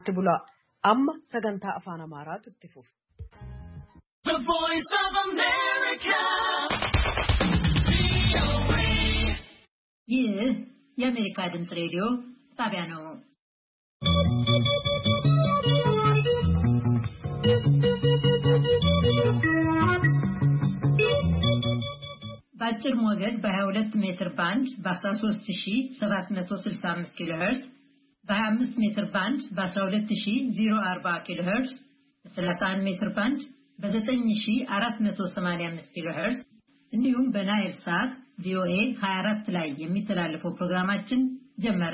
Tibula amma sagantaa afaan Amaaraatu itti fufa. The Voice of America. ይህ የአሜሪካ ድምጽ ሬዲዮ ጣቢያ ነው። በአጭር ሞገድ በ22 ሜትር ባንድ በ13765 ኪሎ ሄርዝ በ25 ሜትር ባንድ በ12040 ኪሎ ሄርዝ በ31 ሜትር ባንድ በ9485 ኪሎ ሄርዝ እንዲሁም በናይል ሳት ቪኦኤ 24 ላይ የሚተላለፈው ፕሮግራማችን ጀመረ።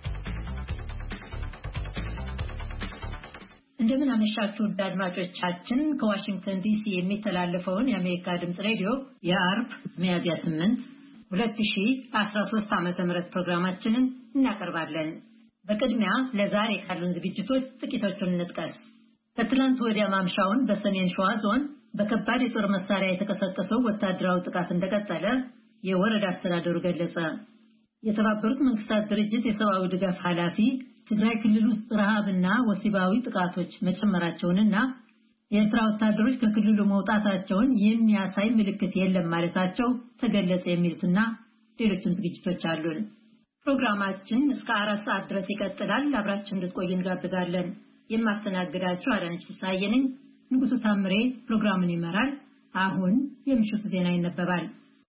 እንደምን አመሻችሁ አድማጮቻችን። ከዋሽንግተን ዲሲ የሚተላለፈውን የአሜሪካ ድምጽ ሬዲዮ የአርብ ሚያዝያ 8 2013 ዓ.ም ፕሮግራማችንን እናቀርባለን። በቅድሚያ ለዛሬ ካሉን ዝግጅቶች ጥቂቶቹን እንጥቀስ። ከትላንት ወዲያ ማምሻውን በሰሜን ሸዋ ዞን በከባድ የጦር መሳሪያ የተቀሰቀሰው ወታደራዊ ጥቃት እንደቀጠለ የወረዳ አስተዳደሩ ገለጸ። የተባበሩት መንግስታት ድርጅት የሰብአዊ ድጋፍ ኃላፊ ትግራይ ክልል ውስጥ ረሃብና ወሲባዊ ጥቃቶች መጨመራቸውንና የኤርትራ ወታደሮች ከክልሉ መውጣታቸውን የሚያሳይ ምልክት የለም ማለታቸው ተገለጸ የሚሉትና ሌሎችም ዝግጅቶች አሉን። ፕሮግራማችን እስከ 4 ሰዓት ድረስ ይቀጥላል። አብራችሁን እንድትቆዩ እንጋብዛለን። የማስተናግዳችሁ አዳነች ፍስሐዬ ነኝ። ንጉሱ ታምሬ ፕሮግራሙን ይመራል። አሁን የምሽቱ ዜና ይነበባል።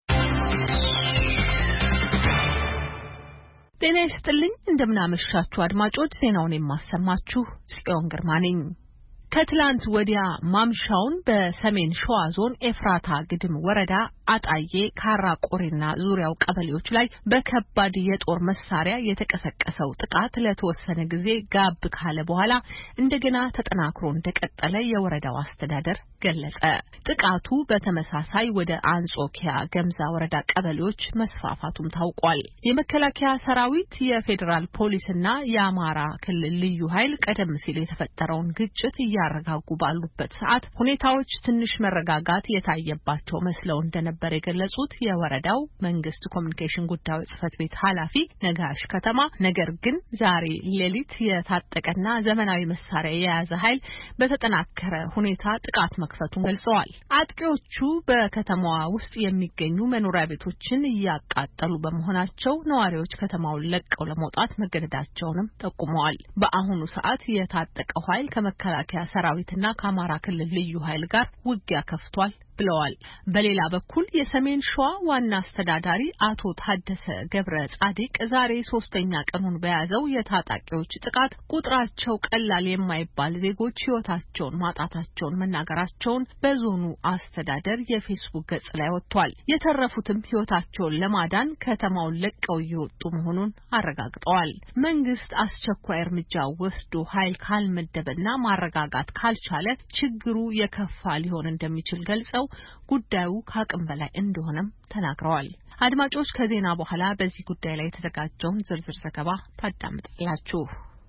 ጤና ይስጥልኝ። እንደምናመሻችሁ አድማጮች፣ ዜናውን የማሰማችሁ ጽዮን ግርማ ነኝ። ከትላንት ወዲያ ማምሻውን በሰሜን ሸዋ ዞን ኤፍራታ ግድም ወረዳ አጣዬ ካራቆሬና ዙሪያው ቀበሌዎች ላይ በከባድ የጦር መሳሪያ የተቀሰቀሰው ጥቃት ለተወሰነ ጊዜ ጋብ ካለ በኋላ እንደገና ተጠናክሮ እንደቀጠለ የወረዳው አስተዳደር ገለጸ። ጥቃቱ በተመሳሳይ ወደ አንጾኪያ ገምዛ ወረዳ ቀበሌዎች መስፋፋቱም ታውቋል። የመከላከያ ሰራዊት፣ የፌዴራል ፖሊስና የአማራ ክልል ልዩ ኃይል ቀደም ሲል የተፈጠረውን ግጭት እያረጋጉ ባሉበት ሰዓት ሁኔታዎች ትንሽ መረጋጋት የታየባቸው መስለው እንደነበር የገለጹት የወረዳው መንግስት ኮሚኒኬሽን ጉዳዮች ጽሕፈት ቤት ኃላፊ ነጋሽ ከተማ፣ ነገር ግን ዛሬ ሌሊት የታጠቀና ዘመናዊ መሳሪያ የያዘ ኃይል በተጠናከረ ሁኔታ ጥቃት መክፈቱን ገልጸዋል። አጥቂዎቹ በከተማዋ ውስጥ የሚገኙ መኖሪያ ቤቶችን እያቃጠሉ በመሆናቸው ነዋሪዎች ከተማውን ለቀው ለመውጣት መገደዳቸውንም ጠቁመዋል። በአሁኑ ሰዓት የታጠቀው ኃይል ከመከላከያ ሰራዊትና ከአማራ ክልል ልዩ ኃይል ጋር ውጊያ ከፍቷል ብለዋል። በሌላ በኩል የሰሜን ሸዋ ዋና አስተዳዳሪ አቶ ታደሰ ገብረ ጻዲቅ ዛሬ 3ኛ ቀኑን በያዘው የታጣቂዎች ጥቃት ቁጥራቸው ቀላል የማይባል ዜጎች ሕይወታቸውን ማጣታቸውን መናገራቸውን በዞኑ አስተዳደር የፌስቡክ ገጽ ላይ ወጥቷል። የተረፉትም ሕይወታቸውን ለማዳን ከተማውን ለቀው እየወጡ መሆኑን አረጋግጠዋል። መንግስት አስቸኳይ እርምጃ ወስዶ ኃይል ካልመደበና ማረጋጋት ካልቻለ ችግሩ የከፋ ሊሆን እንደሚችል ገልጸው ጉዳዩ ከአቅም በላይ እንደሆነም ተናግረዋል። አድማጮች፣ ከዜና በኋላ በዚህ ጉዳይ ላይ የተዘጋጀውን ዝርዝር ዘገባ ታዳምጣላችሁ።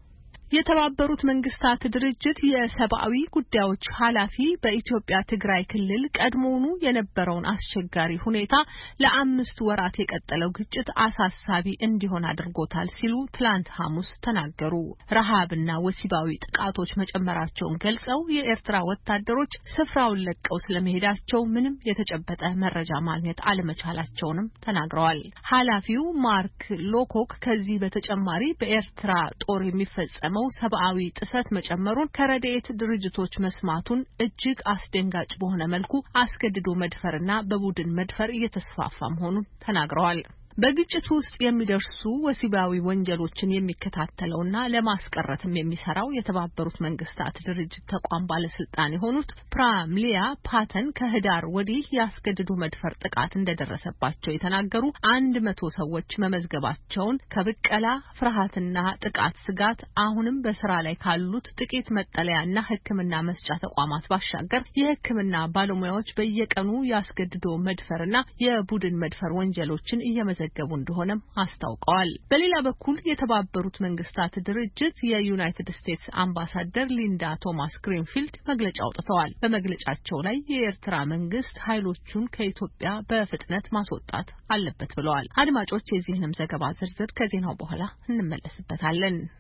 የተባበሩት መንግስታት ድርጅት የሰብአዊ ጉዳዮች ኃላፊ በኢትዮጵያ ትግራይ ክልል ቀድሞውኑ የነበረውን አስቸጋሪ ሁኔታ ለ5 ወራት የቀጠለው ግጭት አሳሳቢ እንዲሆን አድርጎታል ሲሉ ትላንት ሐሙስ ተናገሩ። ረሃብና ወሲባዊ ጥቃቶች መጨመራቸውን ገልጸው የኤርትራ ወታደሮች ስፍራውን ለቀው ስለመሄዳቸው ምንም የተጨበጠ መረጃ ማግኘት አለመቻላቸውንም ተናግረዋል። ኃላፊው ማርክ ሎኮክ ከዚህ በተጨማሪ በኤርትራ ጦር የሚፈጸመው ሰብአዊ ጥሰት መጨመሩን ከረድኤት ድርጅቶች መስማቱን እጅግ አስደንጋጭ በሆነ መልኩ አስገድዶ መድፈርና በቡድን መድፈር እየተስፋፋ መሆኑን ተናግረዋል። በግጭቱ ውስጥ የሚደርሱ ወሲባዊ ወንጀሎችን የሚከታተለውና ለማስቀረትም የሚሰራው የተባበሩት መንግስታት ድርጅት ተቋም ባለስልጣን የሆኑት ፕራምሊያ ፓተን ከህዳር ወዲህ ያስገድዶ መድፈር ጥቃት እንደደረሰባቸው የተናገሩ 100 ሰዎች መመዝገባቸውን፣ ከብቀላ ፍርሃትና ጥቃት ስጋት አሁንም በስራ ላይ ካሉት ጥቂት መጠለያና ሕክምና መስጫ ተቋማት ባሻገር የሕክምና ባለሙያዎች በየቀኑ ያስገድዶ መድፈርና የቡድን መድፈር ወንጀሎችን እየመዘገቡ እንደሆነም አስታውቀዋል። በሌላ በኩል የተባበሩት መንግስታት ድርጅት የዩናይትድ ስቴትስ አምባሳደር ሊንዳ ቶማስ ግሪንፊልድ መግለጫ አውጥተዋል። በመግለጫቸው ላይ የኤርትራ መንግስት ኃይሎቹን ከኢትዮጵያ በፍጥነት ማስወጣት አለበት ብለዋል። አድማጮች፣ የዚህንም ዘገባ ዝርዝር ከዜናው በኋላ እንመለስበታለን።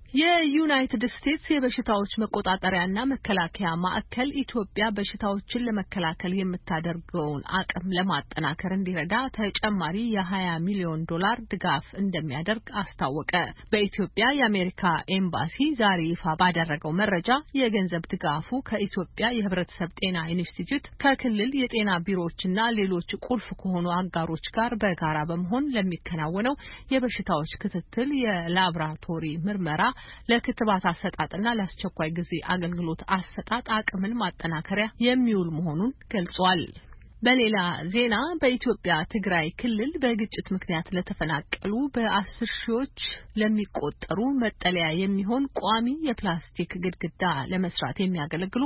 የዩናይትድ ስቴትስ የበሽታዎች መቆጣጠሪያና መከላከያ ማዕከል ኢትዮጵያ በሽታዎችን ለመከላከል የምታደርገውን አቅም ለማጠናከር እንዲረዳ ተጨማሪ የ$20 ሚሊዮን ድጋፍ እንደሚያደርግ አስታወቀ። በኢትዮጵያ የአሜሪካ ኤምባሲ ዛሬ ይፋ ባደረገው መረጃ የገንዘብ ድጋፉ ከኢትዮጵያ የሕብረተሰብ ጤና ኢንስቲትዩት ከክልል የጤና ቢሮዎችና ሌሎች ቁልፍ ከሆኑ አጋሮች ጋር በጋራ በመሆን ለሚከናወነው የበሽታዎች ክትትል የላቦራቶሪ ምርመራ ለክትባት አሰጣጥና ለአስቸኳይ ጊዜ አገልግሎት አሰጣጥ አቅምን ማጠናከሪያ የሚውል መሆኑን ገልጿል። በሌላ ዜና በኢትዮጵያ ትግራይ ክልል በግጭት ምክንያት ለተፈናቀሉ በ10 ሺዎች ለሚቆጠሩ መጠለያ የሚሆን ቋሚ የፕላስቲክ ግድግዳ ለመስራት የሚያገለግሉ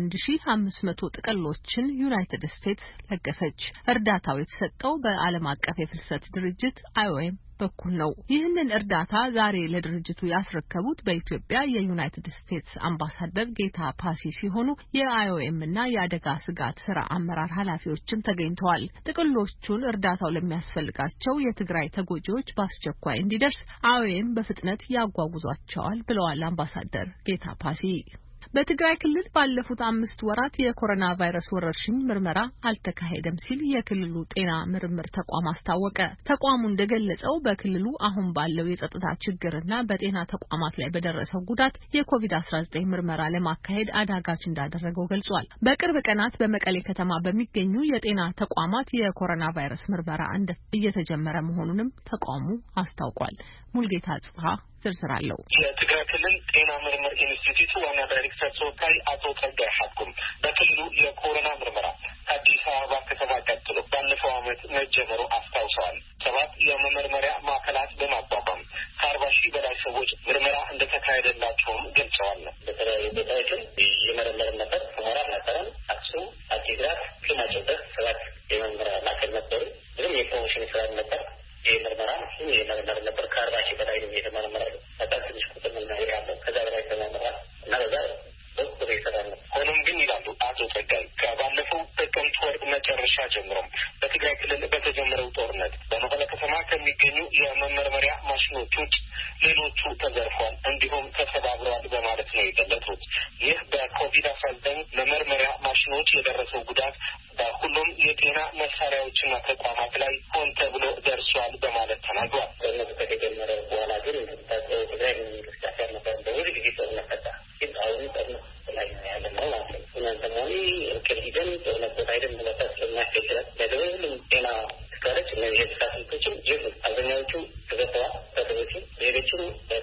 1500 ጥቅሎችን ዩናይትድ ስቴትስ ለገሰች። እርዳታው የተሰጠው በዓለም አቀፍ የፍልሰት ድርጅት IOM በኩል ነው። ይህንን እርዳታ ዛሬ ለድርጅቱ ያስረከቡት በኢትዮጵያ የዩናይትድ ስቴትስ አምባሳደር ጌታ ፓሲ ሲሆኑ የIOM እና የአደጋ ስጋት ስራ አመራር ኃላፊዎችም ተገኝተዋል። ጥቅሎቹን እርዳታው ለሚያስፈልጋቸው የትግራይ ተጎጂዎች በአስቸኳይ እንዲደርስ IOM በፍጥነት ያጓጉዟቸዋል ብለዋል አምባሳደር ጌታ ፓሲ። በትግራይ ክልል ባለፉት 5 ወራት የኮሮና ቫይረስ ወረርሽኝ ምርመራ አልተካሄደም ሲል የክልሉ ጤና ምርምር ተቋም አስታወቀ። ተቋሙ እንደገለጸው በክልሉ አሁን ባለው የጸጥታ ችግርና በጤና ተቋማት ላይ በደረሰው ጉዳት የኮቪድ-19 ምርመራ ለማካሄድ አዳጋች እንዳደረገው ገልጿል። በቅርብ ቀናት በመቀሌ ከተማ በሚገኙ የጤና ተቋማት የኮሮና ቫይረስ ምርመራ እየተጀመረ መሆኑንም ተቋሙ አስታውቋል። ሙልጌታ ጽፋ ዝርዝር አለው። የትግራይ ክልል ጤና ምርምር ኢንስቲትዩት ዋና ዳይሬክተር ተወካይ አቶ ጸጋይ ሐኩም በክልሉ የኮሮና ምርመራ ከአዲስ አበባ ከተማ ቀጥሎ ባለፈው ዓመት መጀመሩ አስታውሰዋል። 7 የመመርመሪያ ማዕከላት በማቋቋም ከ40 ሺህ በላይ ሰዎች ምርመራ እንደተካሄደላቸውም ገልጸዋል። በተለያዩ ቦታዎችም የመረመርን ነበር ሁመራ ነበረን፣ አክሱም፣ አዲግራት፣ ክማጨበህ 7 የመመርመሪያ ማዕከል ነበሩ። ብዙም የፕሮሞሽን ስራ ነበር። የምርመራ የመመርመር ነበር። ከ40 ሺህ በላይ የተመረመረ በጣም ትንሽ ቁጥር ነው ያለው። ከዛ በላይ ተመረመረ እና በዛ በቁጥር ይሰራል። ሆኖም ግን ይላሉ አቶ ጸጋይ ከባለፈው ጥቅምት ወር መጨረሻ ጀምሮም በትግራይ ክልል በተጀመረው ጦርነት በመቀለ ከተማ ከሚገኙ የመመርመሪያ ማሽኖች ውጭ ሌሎቹ ተዘርፏል፣ እንዲሁም ተሰባብረዋል በማለት ነው የገለጹት። ይህ በኮቪድ-19 መመርመሪያ ማሽኖች የደረሰው ጉዳት በሁሉም የጤና መሳሪያዎችና ተቋማት ላይ ሆን ተብሎ ደርሷል በማለት ተናግሯል። ጦርነቱ ከተጀመረ በኋላ ግን ትግራይ እንቅስቃሴ ነበር። በሁሉ ጊዜ ጦርነት ፈታ ግን አሁን ጦርነት ላይ ያለ ነው ማለት ነው። እናንተሞኒ ከሊደን ጦርነት ቦታ አይደለም ለታስ ለማከተል ለሁሉም ጤና ተካረች እነዚህ ተካተሉችም ይህ አብዛኛዎቹ ተገተዋል። ተደረሱ ሌሎችም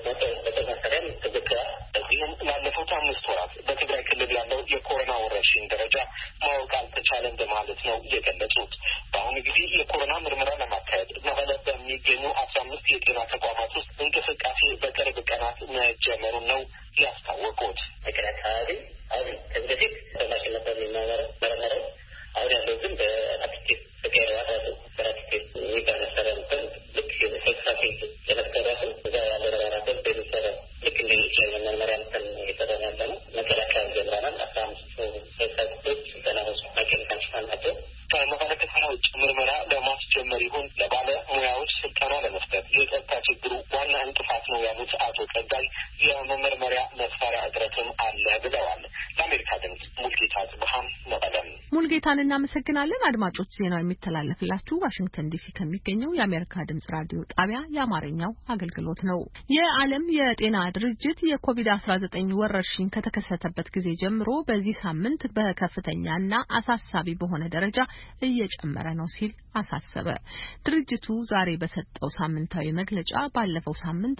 በተመሳሳይ ተገተዋል። እዚህም ላለፉት 5 ወራት በትግራይ ክልል ያለው የኮሮና ወረርሽኝ ደረጃ ማወቅ አልተቻለም በማለት ነው የገለጹት። በአሁኑ ጊዜ የኮሮና ምርመራ ለማካሄድ መቀለ በሚገኙ 15 የጤና ተቋማት ውስጥ እንቅስቃሴ በቅርብ ቀናት መጀመሩን ነው ያስታወቁት። አካባቢ አሁን ከዚህ በፊት በማሽን ነበር የሚመረመረው። አሁን ያለው ግን በአፕሊኬሽን ተቀይሯል። በአፕሊኬሽን የሚባል ነበር ልክ የሰክሳፊ የነበረው እዛ ያለው ረራበት በሚሰራ ልክ እንደ መመርመሪያ እንትን የተደረገ ነው። መከላከያ ጀምረናል። 15 ሰክሳፊዎች ተናውስ ማከላከያ ናቸው። ከመቀለ ከተማ ውጭ ምርመራ ለማስጀመር ይሁን ለባለ ሙያዎች ስልጠና ለመስጠት የጸጥታ ችግሩ ዋና እንቅፋት ነው ያሉት አቶ ጸጋይ የመመርመሪያ መሳሪያ እጥረትም አለ ብለዋል። ለአሜሪካ ድምጽ ሙልጌታ ጽብሃም መቀለም። ሙልጌታን እናመሰግናለን። አድማጮች ዜናው የሚተላለፍላችሁ ዋሽንግተን ዲሲ ከሚገኘው የአሜሪካ ድምጽ ራዲዮ ጣቢያ የአማርኛው አገልግሎት ነው። የዓለም የጤና ድርጅት የኮቪድ-19 ወረርሽኝ ከተከሰተበት ጊዜ ጀምሮ በዚህ ሳምንት በከፍተኛና አሳሳቢ በሆነ ደረጃ እየጨመረ ነው ሲል አሳሰበ። ድርጅቱ ዛሬ በሰጠው ሳምንታዊ መግለጫ ባለፈው ሳምንት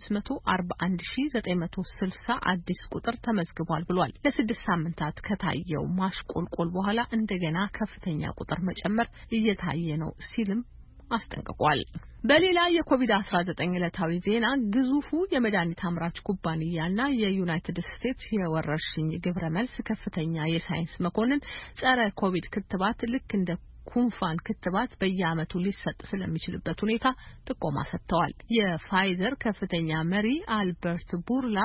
541960 አዲስ ቁጥር ተመዝግቧል ብሏል። ለ6 ሳምንታት ከታየው ማሽቆልቆል በኋላ እንደገና ከፍተኛ ቁጥር መጨመር እየታየ ነው ሲልም አስጠንቅቋል። በሌላ የኮቪድ-19 ዕለታዊ ዜና ግዙፉ የመድኃኒት አምራች ኩባንያና የዩናይትድ ስቴትስ የወረርሽኝ ግብረ መልስ ከፍተኛ የሳይንስ መኮንን ጸረ ኮቪድ ክትባት ልክ እንደ ኩንፋን ክትባት በየዓመቱ ሊሰጥ ስለሚችልበት ሁኔታ ጥቆማ ሰጥተዋል። የፋይዘር ከፍተኛ መሪ አልበርት ቡርላ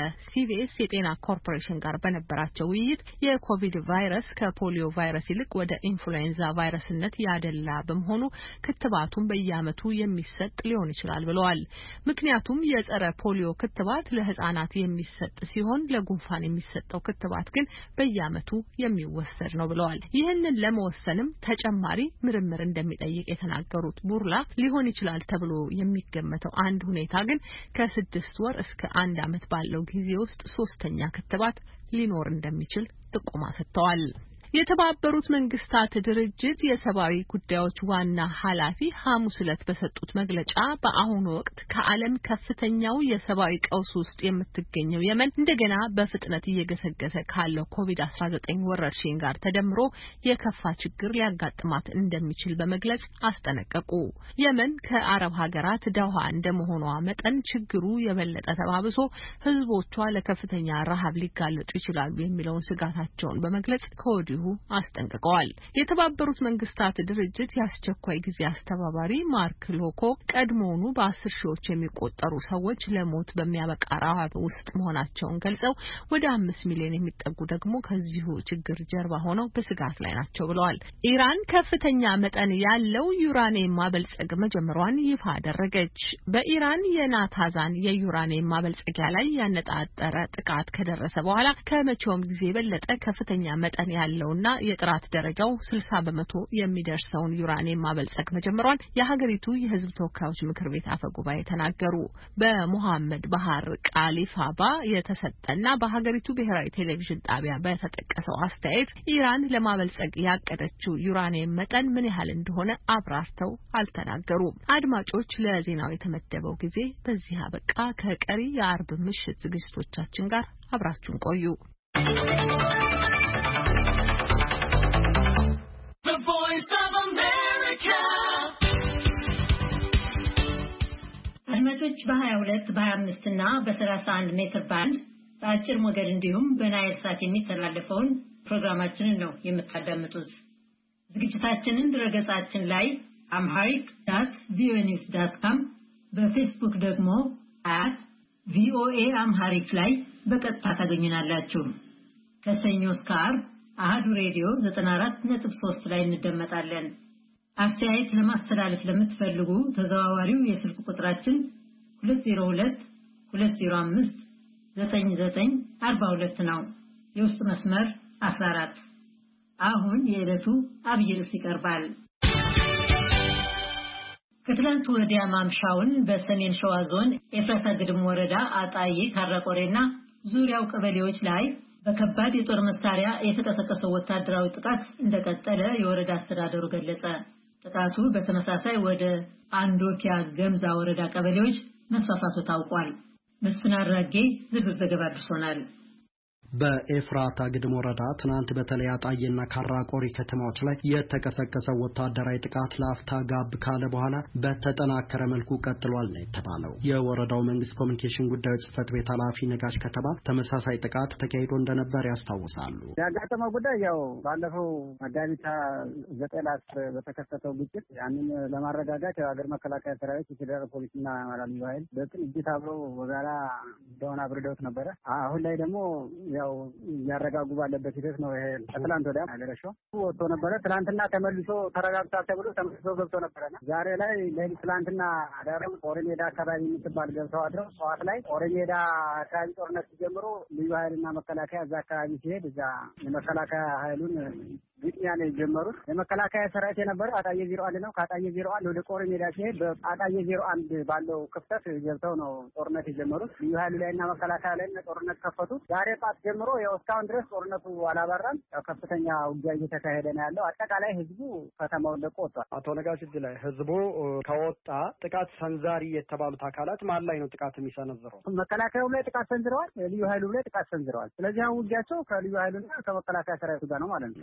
ከሲቢኤስ የጤና ኮርፖሬሽን ጋር በነበራቸው ውይይት የኮቪድ ቫይረስ ከፖሊዮ ቫይረስ ይልቅ ወደ ኢንፍሉዌንዛ ቫይረስነት ያደላ በመሆኑ ክትባቱን በየዓመቱ የሚሰጥ ሊሆን ይችላል ብለዋል። ምክንያቱም የጸረ ፖሊዮ ክትባት ለህፃናት የሚሰጥ ሲሆን ለጉንፋን የሚሰጠው ክትባት ግን በየዓመቱ የሚወሰድ ነው ብለዋል። ይህንን ለመወሰንም ተጨማሪ ምርምር እንደሚጠይቅ የተናገሩት ቡርላ ሊሆን ይችላል ተብሎ የሚገመተው አንድ ሁኔታ ግን ከ6 ወር እስከ 1 ዓመት ባለው ጊዜ ውስጥ ሶስተኛ ክትባት ሊኖር እንደሚችል ጥቆማ ሰጥተዋል። የተባበሩት መንግስታት ድርጅት የሰብአዊ ጉዳዮች ዋና ኃላፊ ሐሙስ ዕለት በሰጡት መግለጫ በአሁኑ ወቅት ከዓለም ከፍተኛው የሰብአዊ ቀውስ ውስጥ የምትገኘው የመን እንደገና በፍጥነት እየገሰገሰ ካለው ኮቪድ-19 ወረርሽኝ ጋር ተደምሮ የከፋ ችግር ሊያጋጥማት እንደሚችል በመግለጽ አስጠነቀቁ። የመን ከአረብ ሀገራት ደሃ እንደመሆኗ መጠን ችግሩ የበለጠ ተባብሶ ህዝቦቿ ለከፍተኛ ረሃብ ሊጋለጡ ይችላሉ የሚለውን ስጋታቸውን በመግለጽ ከወዲሁ አስጠንቅቀዋል። የተባበሩት መንግስታት ድርጅት የአስቸኳይ ጊዜ አስተባባሪ ማርክ ሎኮ ቀድሞውኑ በ10 ሺዎች የሚቆጠሩ ሰዎች ለሞት በሚያበቃ ረሃብ ውስጥ መሆናቸውን ገልጸው ወደ 5 ሚሊዮን የሚጠጉ ደግሞ ከዚሁ ችግር ጀርባ ሆነው በስጋት ላይ ናቸው ብለዋል። ኢራን ከፍተኛ መጠን ያለው ዩራኒየም ማበልጸግ መጀመሯን ይፋ አደረገች። በኢራን የናታዛን የዩራኒየም ማበልጸጊያ ላይ ያነጣጠረ ጥቃት ከደረሰ በኋላ ከመቼውም ጊዜ የበለጠ ከፍተኛ መጠን ያለው እና የጥራት ደረጃው 60% የሚደርሰውን ዩራኒየም ማበልጸግ መጀመሯን የሀገሪቱ የህዝብ ተወካዮች ምክር ቤት አፈ ጉባኤ ተናገሩ። በሙሐመድ ባህር ቃሊፋባ የተሰጠና በሀገሪቱ ብሔራዊ ቴሌቪዥን ጣቢያ በተጠቀሰው አስተያየት ኢራን ለማበልጸግ ያቀደችው ዩራኒየም መጠን ምን ያህል እንደሆነ አብራርተው አልተናገሩም። አድማጮች፣ ለዜናው የተመደበው ጊዜ በዚህ አበቃ። ከቀሪ የአርብ ምሽት ዝግጅቶቻችን ጋር አብራችሁን ቆዩ። አድማጮች በ22 በ25 እና በ31 ሜትር ባንድ በአጭር ሞገድ እንዲሁም በናይል ሳት የሚተላለፈውን ፕሮግራማችንን ነው የምታዳምጡት። ዝግጅታችንን ድረገጻችን ላይ amharic.voanews.com በፌስቡክ ደግሞ @voaamharic ላይ በቀጥታ ታገኙናላችሁ። ከሰኞ እስከ ዓርብ አሃዱ ሬዲዮ 94.3 ላይ እንደመጣለን። አስተያየት ለማስተላለፍ ለምትፈልጉ ተዘዋዋሪው የስልክ ቁጥራችን 202-205-9942 ነው። የውስጥ መስመር 14። አሁን የዕለቱ አብይ ርዕስ ይቀርባል። ከትላንት ወዲያ ማምሻውን በሰሜን ሸዋ ዞን ኤፍራታ ግድም ወረዳ አጣዬ ካራቆሬና ዙሪያው ቀበሌዎች ላይ በከባድ የጦር መሳሪያ የተቀሰቀሰው ወታደራዊ ጥቃት እንደቀጠለ የወረዳ አስተዳደሩ ገለጸ። ጥቃቱ በተመሳሳይ ወደ አንዶኪያ ገምዛ ወረዳ ቀበሌዎች መስፋፋቱ ታውቋል። መስፍን አራጌ ዝርዝር ዘገባ አድርሶናል። በኤፍራታ ግድም ወረዳ ትናንት በተለይ አጣዬና ካራቆሪ ከተማዎች ላይ የተቀሰቀሰው ወታደራዊ ጥቃት ለአፍታ ጋብ ካለ በኋላ በተጠናከረ መልኩ ቀጥሏል ነው የተባለው። የወረዳው መንግስት ኮሚኒኬሽን ጉዳዮች ጽህፈት ቤት ኃላፊ ነጋሽ ከተማ ተመሳሳይ ጥቃት ተካሂዶ እንደነበር ያስታውሳሉ። ያጋጠመው ጉዳይ ያው ባለፈው መጋቢት 9 በተከሰተው ግጭት ያንን ለማረጋጋት የሀገር መከላከያ ሰራዊት፣ የፌዴራል ፖሊስና የአማራ ልዩ ኃይል በቅንጅት አብረው በጋራ እንደሆነ አብርደውት ነበረ። አሁን ላይ ደግሞ ያው ያረጋጉ ባለበት ሂደት ነው። ይሄ ትላንት ወዲያ አገረሸው ወጥቶ ነበረ። ትላንትና ተመልሶ ተረጋግቷል ተብሎ ተመልሶ ገብቶ ነበረና ዛሬ ላይ ትላንትና አዳርም ኦሬሜዳ አካባቢ የምትባል ገብተው አድረው ጠዋት ላይ ኦሬሜዳ አካባቢ ጦርነት ሲጀምሩ ልዩ ኃይልና መከላከያ እዛ አካባቢ ሲሄድ እዛ የመከላከያ ኃይሉን ግጥሚያ ነው የጀመሩት። የመከላከያ ሰራዊት የነበረው አጣዬ 01 ነው። ከአጣዬ 01 ወደ ቆሬሜዳ ሲሄድ በአጣዬ 01 ባለው ክፍተት ገብተው ነው ጦርነት የጀመሩት። ልዩ ኃይሉ ላይና መከላከያ ላይ ጦርነት ከፈቱ። ዛሬ ጣት ጀምሮ ያው እስካሁን ድረስ ጦርነቱ አላባራም። ያው ከፍተኛ ውጊያ እየተካሄደ ነው ያለው። አጠቃላይ ህዝቡ ከተማውን ለቆ ወጥቷል። አቶ ነጋሽ እጅ ላይ ህዝቡ ከወጣ ጥቃት ሰንዛሪ የተባሉት አካላት ማን ላይ ነው ጥቃት የሚሰነዝረው? መከላከያው ላይ ጥቃት ሰንዝረዋል፣ ልዩ ኃይሉ ላይ ጥቃት ሰንዝረዋል። ስለዚህ አሁን ውጊያቸው ከልዩ ኃይሉና ከመከላከያ ሰራዊቱ ጋር ነው ማለት ነው። ስለዚህ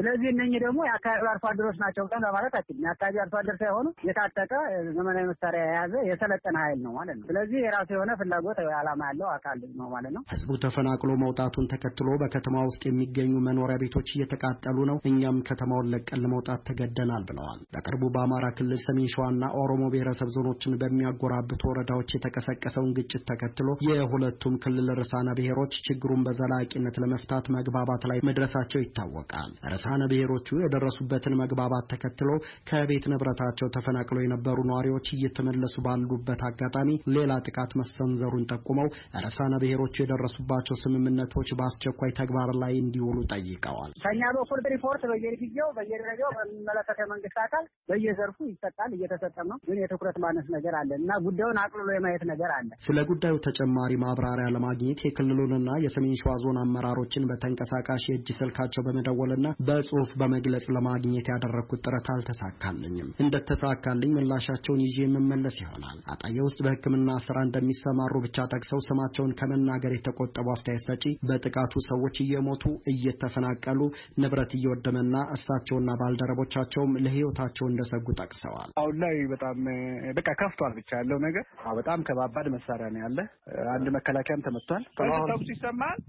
እነኚህ ደግሞ የአካባቢ አርሶ አደሮች ናቸው ብለን ለማለት አችልም። የአካባቢ አርሶ አደር ሳይሆኑ የታጠቀ ዘመናዊ መሳሪያ የያዘ የሰለጠነ ኃይል ነው ማለት ነው። ስለዚህ የራሱ የሆነ ፍላጎት ዓላማ ያለው አካል ነው ማለት ነው። ህዝቡ ተፈናቅሎ መውጣቱን ተከትሎ በከተማ ውስጥ የሚገኙ መኖሪያ ቤቶች እየተቃጠሉ ነው፣ እኛም ከተማውን ለቀን ለመውጣት ተገደናል ብለዋል። በቅርቡ በአማራ ክልል ሰሜን ሸዋና ኦሮሞ ብሔረሰብ ዞኖችን በሚያጎራብቱ ወረዳዎች የተቀሰቀሰውን ግጭት ተከትሎ የሁለቱም ክልል ርዕሳነ ብሔሮች ችግሩን በዘላቂነት ለመፍታት መግባባት ላይ መድረሳቸው ይታወቃል። ርዕሳነ ብሔሮቹ የደረሱበትን መግባባት ተከትሎ ከቤት ንብረታቸው ተፈናቅለው የነበሩ ነዋሪዎች እየተመለሱ ባሉበት አጋጣሚ ሌላ ጥቃት መሰንዘሩን ጠቁመው ርዕሳነ ብሔሮቹ የደረሱባቸው ስምምነቶች በአስቸኳይ ተግባር ላይ እንዲውሉ ጠይቀዋል። ከኛ በኩል ሪፖርት በየጊዜው በየደረጃው በሚመለከተው የመንግስት አካል በየዘርፉ ይሰጣል፣ እየተሰጠም ነው። ግን የትኩረት ማነስ ነገር አለ እና ጉዳዩን አቅልሎ የማየት ነገር አለ። ስለ ጉዳዩ ተጨማሪ ማብራሪያ ለማግኘት የክልሉንና የሰሜን ሸዋ ዞን አመራሮችን በተንቀሳቃሽ የእጅ ስልካቸው በመደወልና በጽሁፍ በመግለጽ ለማግኘት ያደረኩት ጥረት አልተሳካልኝም። እንደተሳካልኝ ምላሻቸውን ይዤ የምመለስ ይሆናል። አጣዬ ውስጥ በሕክምና ስራ እንደሚሰማሩ ብቻ ጠቅሰው ስማቸውን ከመናገር የተቆጠቡ አስተያየት ሰጪ በጥቃቱ ሰዎች እየሞቱ እየተፈናቀሉ ንብረት እየወደመና እሳቸውና ባልደረቦቻቸውም ለህይወታቸው እንደሰጉ ጠቅሰዋል። አሁን ላይ በጣም በቃ ከፍቷል። ብቻ ያለው ነገር በጣም ከባባድ መሳሪያ ነው ያለ። አንድ መከላከያም ተመቷል። ተኩስ ይሰማል።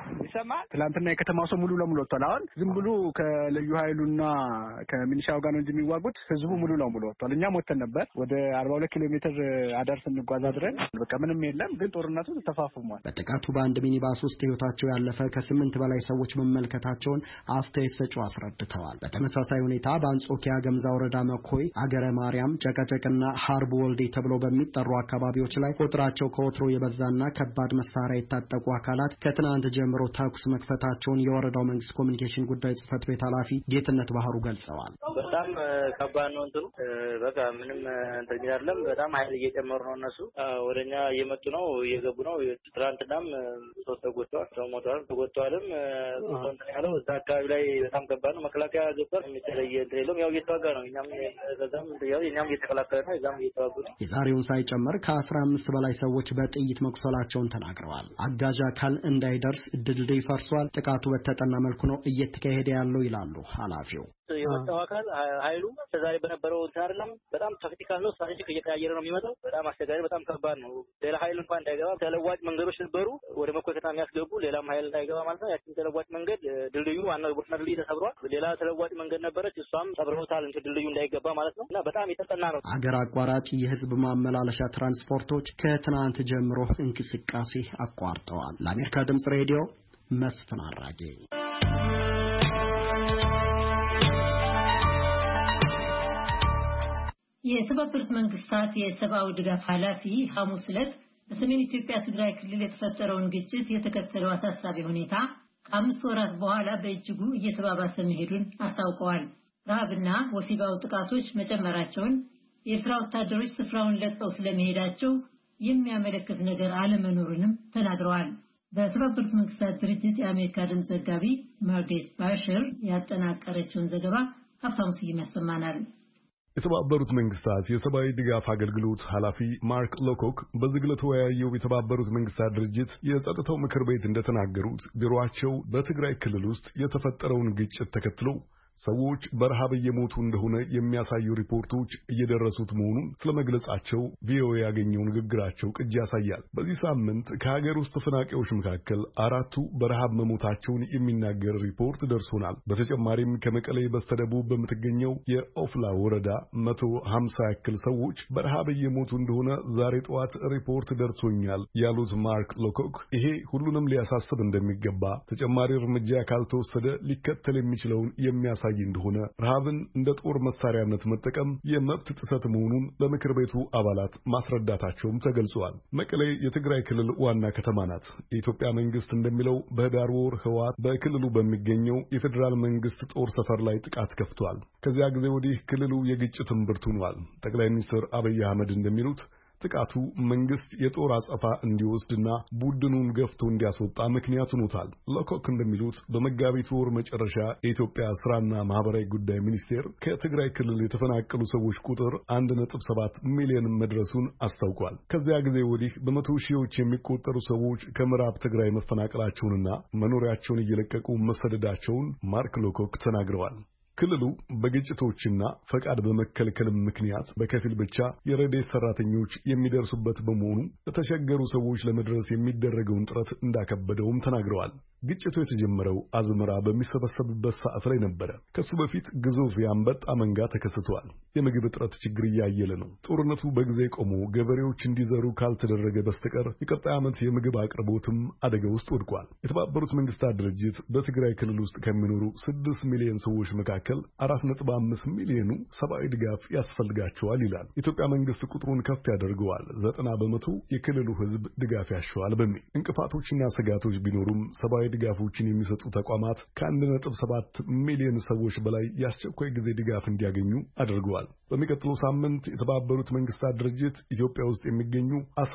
ትላንትና የከተማው ሰው ሙሉ ለሙሉ ወጥቷል። አሁን ዝም ብሎ ከልዩ ኃይሉና ከሚሊሻው ጋር ነው እንጂ የሚዋጉት ህዝቡ ሙሉ ለሙሉ ወጥቷል። እኛም ወጥተን ነበር ወደ 42 ኪሎ ሜትር አዳር ስንጓዝ አድረን በቃ ምንም የለም፣ ግን ጦርነቱ ተፋፍሟል። በጥቃቱ በአንድ ሚኒባስ ውስጥ ህይወታቸው ያለፈ ከ8 በላይ ሰዎች መመልከታቸውን አስተያየት ሰጪው አስረድተዋል። በተመሳሳይ ሁኔታ በአንጾኪያ ገምዛ ወረዳ መኮይ፣ አገረ ማርያም፣ ጨቀጨቅና ሀርቡ ወልዴ ተብለው በሚጠሩ አካባቢዎች ላይ ቁጥራቸው ከወትሮ የበዛና ከባድ መሳሪያ የታጠቁ አካላት ከትናንት ጀምሮ ተኩስ መክፈታቸውን የወረዳው መንግስት ኮሚኒኬሽን ጉዳይ ጽህፈት ቤት ኃላፊ ጌትነት ባህሩ ገልጸዋል። በጣም ከባድ ነው እንትኑ በቃ ምንም እንትን አይደለም። በጣም ኃይል እየጨመሩ ነው እነሱ ወደኛ እየመጡ ነው፣ እየገቡ ነው። ትናንትናም 3 ተጎድተዋል፣ ሰው ሞተዋል፣ ተጎድተዋልም እንትን ያለው እዛ አካባቢ ላይ በጣም ከባድ ነው። መከላከያ ገብቷል። የሚተለየ እንትን የለውም። ያው እየተዋጋ ነው። እኛም እየተከላከለ ነው፣ እዛም እየተዋጉ ነው። የዛሬውን ሳይጨመር ከ15 በላይ ሰዎች በጥይት መቁሰላቸውን ተናግረዋል። አጋዥ አካል እንዳይደርስ ድልድይ ፈርሷል። ጥቃቱ በተጠና መልኩ ነው እየተካሄደ ያለው ይላሉ ኃላፊው። የመጣው አካል ኃይሉ ዛሬ በነበረው እንትን አይደለም። በጣም ታክቲካል ነው፣ ስትራቴጂክ እየቀያየረ ነው የሚመጣው። በጣም አስቸጋሪ፣ በጣም ከባድ ነው። ሌላ ኃይል እንኳን እንዳይገባ ተለዋጭ መንገዶች ነበሩ ወደ መኮይ ከተማ የሚያስገቡ፣ ሌላም ኃይል እንዳይገባ ማለት ነው። ያቺን ተለዋጭ መንገድ ድልድዩ ዋናው የቦርና ድልድይ ተሰብሯል። ሌላ ተለዋጭ መንገድ ነበረች፣ እሷም ሰብረውታል፣ እንትን ድልድዩ እንዳይገባ ማለት ነው። እና በጣም የተጠና ነው። አገር አቋራጭ የህዝብ ማመላለሻ ትራንስፖርቶች ከትናንት ጀምሮ እንቅስቃሴ አቋርጠዋል። ለአሜሪካ ድምጽ ሬዲዮ መስፍን አራጌ። የተባበሩት መንግስታት የሰብአዊ ድጋፍ ኃላፊ ሐሙስ ዕለት በሰሜን ኢትዮጵያ ትግራይ ክልል የተፈጠረውን ግጭት የተከተለው አሳሳቢ ሁኔታ ከ5 ወራት በኋላ በእጅጉ እየተባባሰ መሄዱን አስታውቀዋል። ረሃብና ወሲባዊ ጥቃቶች መጨመራቸውን፣ የኤርትራ ወታደሮች ስፍራውን ለቀው ስለመሄዳቸው የሚያመለክት ነገር አለመኖሩንም ተናግረዋል። በተባበሩት መንግስታት ድርጅት የአሜሪካ ድምፅ ዘጋቢ ማርጌት ባሸር ያጠናቀረችውን ዘገባ ሀብታሙ ስዩም ያሰማናል። የተባበሩት መንግስታት የሰብአዊ ድጋፍ አገልግሎት ኃላፊ ማርክ ሎኮክ በዝግ ለተወያየው የተባበሩት መንግስታት ድርጅት የጸጥታው ምክር ቤት እንደተናገሩት ቢሮአቸው በትግራይ ክልል ውስጥ የተፈጠረውን ግጭት ተከትሎ ሰዎች በረሃብ እየሞቱ እንደሆነ የሚያሳዩ ሪፖርቶች እየደረሱት መሆኑን ስለመግለጻቸው ቪኦኤ ያገኘው ንግግራቸው ቅጂ ያሳያል። በዚህ ሳምንት ከሀገር ውስጥ ተፈናቃዮች መካከል 4ቱ በረሃብ መሞታቸውን የሚናገር ሪፖርት ደርሶናል። በተጨማሪም ከመቀሌ በስተደቡብ በምትገኘው የኦፍላ ወረዳ 150 ያክል ሰዎች በረሃብ እየሞቱ እንደሆነ ዛሬ ጠዋት ሪፖርት ደርሶኛል ያሉት ማርክ ሎኮክ ይሄ ሁሉንም ሊያሳስብ እንደሚገባ፣ ተጨማሪ እርምጃ ካልተወሰደ ሊከተል የሚችለውን የሚያሳይ እንደሆነ፣ ረሃብን እንደ ጦር መሳሪያነት መጠቀም የመብት ጥሰት መሆኑን ለምክር ቤቱ አባላት ማስረዳታቸውም ተገልጿል። መቀሌ የትግራይ ክልል ዋና ከተማ ናት። የኢትዮጵያ መንግስት እንደሚለው በህዳር ወር ህወሓት በክልሉ በሚገኘው የፌዴራል መንግስት ጦር ሰፈር ላይ ጥቃት ከፍቷል። ከዚያ ጊዜ ወዲህ ክልሉ የግጭት እምብርት ሆኗል። ጠቅላይ ሚኒስትር አብይ አህመድ እንደሚሉት ጥቃቱ መንግስት የጦር አጸፋ እንዲወስድና ቡድኑን ገፍቶ እንዲያስወጣ ምክንያት ሆኖታል። ሎኮክ እንደሚሉት በመጋቢት ወር መጨረሻ የኢትዮጵያ ስራና ማህበራዊ ጉዳይ ሚኒስቴር ከትግራይ ክልል የተፈናቀሉ ሰዎች ቁጥር 1.7 ሚሊዮን መድረሱን አስታውቋል። ከዚያ ጊዜ ወዲህ በመቶ ሺዎች የሚቆጠሩ ሰዎች ከምዕራብ ትግራይ መፈናቀላቸውንና መኖሪያቸውን እየለቀቁ መሰደዳቸውን ማርክ ሎኮክ ተናግረዋል። ክልሉ በግጭቶችና ፈቃድ በመከልከል ምክንያት በከፊል ብቻ የረድኤት ሰራተኞች የሚደርሱበት በመሆኑ ለተቸገሩ ሰዎች ለመድረስ የሚደረገውን ጥረት እንዳከበደውም ተናግረዋል። ግጭቱ የተጀመረው አዝመራ በሚሰበሰብበት ሰዓት ላይ ነበረ። ከሱ በፊት ግዙፍ የአንበጣ መንጋ ተከስቷል። የምግብ እጥረት ችግር እያየለ ነው። ጦርነቱ በጊዜ ቆሞ ገበሬዎች እንዲዘሩ ካልተደረገ በስተቀር የቀጣይ ዓመት የምግብ አቅርቦትም አደጋ ውስጥ ወድቋል። የተባበሩት መንግስታት ድርጅት በትግራይ ክልል ውስጥ ከሚኖሩ 6 ሚሊዮን ሰዎች መካከል 4.5 ሚሊዮኑ ሰብአዊ ድጋፍ ያስፈልጋቸዋል ይላል። የኢትዮጵያ መንግስት ቁጥሩን ከፍ ያደርገዋል። 90% የክልሉ ህዝብ ድጋፍ ያሻዋል በሚል እንቅፋቶችና ስጋቶች ቢኖሩም ሰብአዊ ድጋፎችን የሚሰጡ ተቋማት ከ1.7 ሚሊዮን ሰዎች በላይ የአስቸኳይ ጊዜ ድጋፍ እንዲያገኙ አድርገዋል። በሚቀጥለው ሳምንት የተባበሩት መንግስታት ድርጅት ኢትዮጵያ ውስጥ የሚገኙ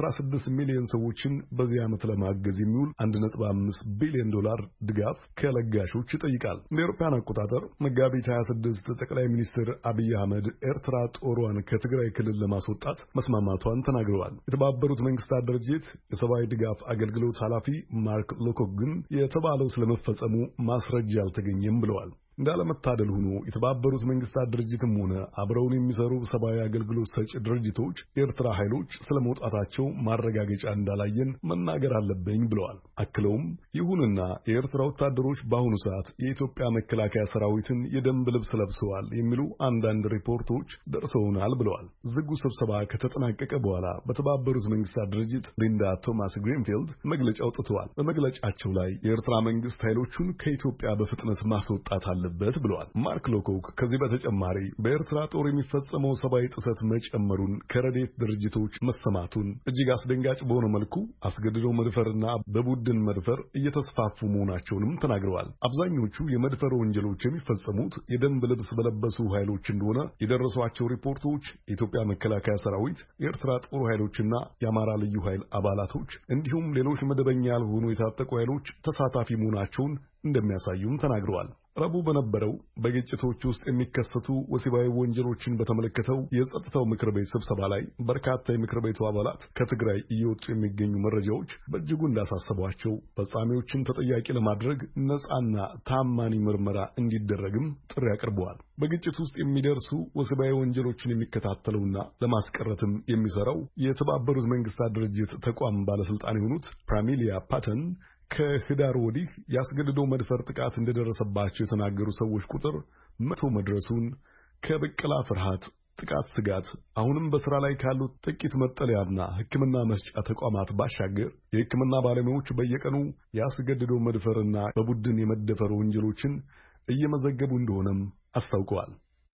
16 ሚሊዮን ሰዎችን በዚህ ዓመት ለማገዝ የሚውል $1.5 ቢሊዮን ድጋፍ ከለጋሾች ይጠይቃል። እንደ አውሮፓውያን አቆጣጠር መጋቢት 26 ጠቅላይ ሚኒስትር አብይ አህመድ ኤርትራ ጦሯን ከትግራይ ክልል ለማስወጣት መስማማቷን ተናግረዋል። የተባበሩት መንግስታት ድርጅት የሰብአዊ ድጋፍ አገልግሎት ኃላፊ ማርክ ሎኮክ ግን የተባለው ስለመፈጸሙ ማስረጃ አልተገኘም ብለዋል። እንዳለመታደል ሆኖ የተባበሩት መንግስታት ድርጅትም ሆነ አብረውን የሚሰሩ ሰብአዊ አገልግሎት ሰጪ ድርጅቶች የኤርትራ ኃይሎች ስለመውጣታቸው ማረጋገጫ እንዳላየን መናገር አለብኝ ብለዋል። አክለውም ይሁንና የኤርትራ ወታደሮች በአሁኑ ሰዓት የኢትዮጵያ መከላከያ ሰራዊትን የደንብ ልብስ ለብሰዋል የሚሉ አንዳንድ ሪፖርቶች ደርሰውናል ብለዋል። ዝጉ ስብሰባ ከተጠናቀቀ በኋላ በተባበሩት መንግስታት ድርጅት ሊንዳ ቶማስ ግሪንፊልድ መግለጫ አውጥተዋል። በመግለጫቸው ላይ የኤርትራ መንግስት ኃይሎቹን ከኢትዮጵያ በፍጥነት ማስወጣት በት ብለዋል። ማርክ ሎኮክ ከዚህ በተጨማሪ በኤርትራ ጦር የሚፈጸመው ሰብአዊ ጥሰት መጨመሩን ከረድኤት ድርጅቶች መሰማቱን እጅግ አስደንጋጭ በሆነ መልኩ አስገድዶ መድፈርና በቡድን መድፈር እየተስፋፉ መሆናቸውንም ተናግረዋል። አብዛኞቹ የመድፈር ወንጀሎች የሚፈጸሙት የደንብ ልብስ በለበሱ ኃይሎች እንደሆነ የደረሷቸው ሪፖርቶች የኢትዮጵያ መከላከያ ሰራዊት፣ የኤርትራ ጦር ኃይሎችና የአማራ ልዩ ኃይል አባላቶች እንዲሁም ሌሎች መደበኛ ያልሆኑ የታጠቁ ኃይሎች ተሳታፊ መሆናቸውን እንደሚያሳዩም ተናግረዋል። ረቡዕ በነበረው በግጭቶች ውስጥ የሚከሰቱ ወሲባዊ ወንጀሎችን በተመለከተው የጸጥታው ምክር ቤት ስብሰባ ላይ በርካታ የምክር ቤቱ አባላት ከትግራይ እየወጡ የሚገኙ መረጃዎች በእጅጉ እንዳሳሰቧቸው፣ ፈጻሚዎችን ተጠያቂ ለማድረግ ነፃና ታማኒ ምርመራ እንዲደረግም ጥሪ አቅርበዋል። በግጭት ውስጥ የሚደርሱ ወሲባዊ ወንጀሎችን የሚከታተለውና ለማስቀረትም የሚሰራው የተባበሩት መንግስታት ድርጅት ተቋም ባለስልጣን የሆኑት ፕራሚሊያ ፓተን ከህዳር ወዲህ ያስገድዶ መድፈር ጥቃት እንደደረሰባቸው የተናገሩ ሰዎች ቁጥር 100 መድረሱን፣ ከበቀላ ፍርሃት፣ ጥቃት ስጋት አሁንም በስራ ላይ ካሉት ጥቂት መጠለያና ሕክምና መስጫ ተቋማት ባሻገር የሕክምና ባለሙያዎች በየቀኑ ያስገድዶ መድፈርና በቡድን የመደፈር ወንጀሎችን እየመዘገቡ እንደሆነም አስታውቀዋል።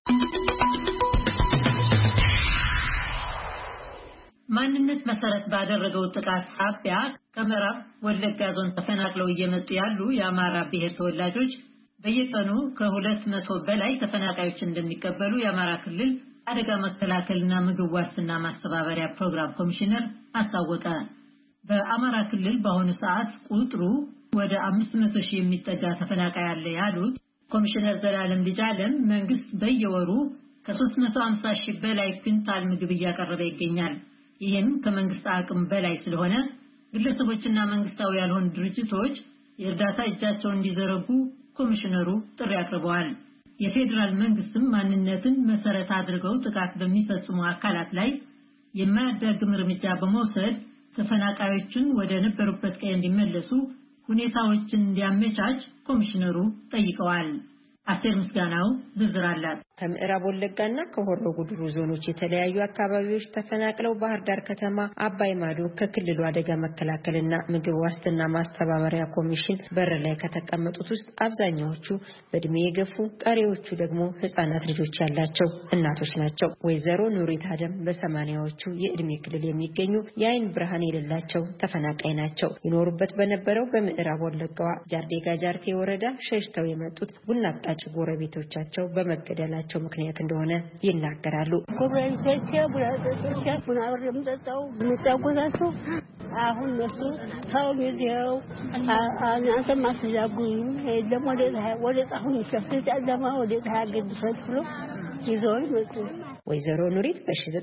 ማንነት መሰረት ባደረገው ጥቃት ሳቢያ ከምዕራብ ወለጋ ዞን ተፈናቅለው እየመጡ ያሉ የአማራ ብሔር ተወላጆች በየቀኑ ከ200 በላይ ተፈናቃዮች እንደሚቀበሉ የአማራ ክልል አደጋ መከላከልና ምግብ ዋስትና ማስተባበሪያ ፕሮግራም ኮሚሽነር አስታወቀ። በአማራ ክልል በአሁኑ ሰዓት ቁጥሩ ወደ 500 ሺህ የሚጠጋ ተፈናቃይ አለ ያሉት ኮሚሽነር ዘላለም ልጅአለም መንግስት በየወሩ ከ350 ሺህ በላይ ኩንታል ምግብ እያቀረበ ይገኛል። ይህም ከመንግስት አቅም በላይ ስለሆነ ግለሰቦችና መንግስታዊ ያልሆኑ ድርጅቶች የእርዳታ እጃቸውን እንዲዘረጉ ኮሚሽነሩ ጥሪ አቅርበዋል። የፌዴራል መንግስትም ማንነትን መሰረት አድርገው ጥቃት በሚፈጽሙ አካላት ላይ የማያዳግም እርምጃ በመውሰድ ተፈናቃዮችን ወደ ነበሩበት ቀዬ እንዲመለሱ ሁኔታዎችን እንዲያመቻች ኮሚሽነሩ ጠይቀዋል። አስቴር ምስጋናው ዝርዝር አላት። ከምዕራብ ወለጋና ከሆሮ ጉድሩ ዞኖች የተለያዩ አካባቢዎች ተፈናቅለው ባህር ዳር ከተማ አባይ ማዶ ከክልሉ አደጋ መከላከልና ምግብ ዋስትና ማስተባበሪያ ኮሚሽን በር ላይ ከተቀመጡት ውስጥ አብዛኛዎቹ በእድሜ የገፉ፣ ቀሪዎቹ ደግሞ ህፃናት ልጆች ያላቸው እናቶች ናቸው። ወይዘሮ ኑሪት አደም በ80ዎቹ የእድሜ ክልል የሚገኙ የአይን ብርሃን የሌላቸው ተፈናቃይ ናቸው። ይኖሩበት በነበረው በምዕራብ ወለጋዋ ጃርዴጋ ጃርቴ ወረዳ ሸሽተው የመጡት ቡና አጣጭ ጎረቤቶቻቸው በመገደላቸው ምክንያት እንደሆነ ይናገራሉ። ጎረቤቶቼ ቡና አብረምጠጣው ምጣቆታቸው አሁን እሱ ታው ጊዜው አንተ ማስያጉኝ ደግሞ ወደ ጣሁን ሸፍት ጫማ ወደ ታገድ ሰጥሎ ይዞኝ መጡ። ወይዘሮ ኑሪት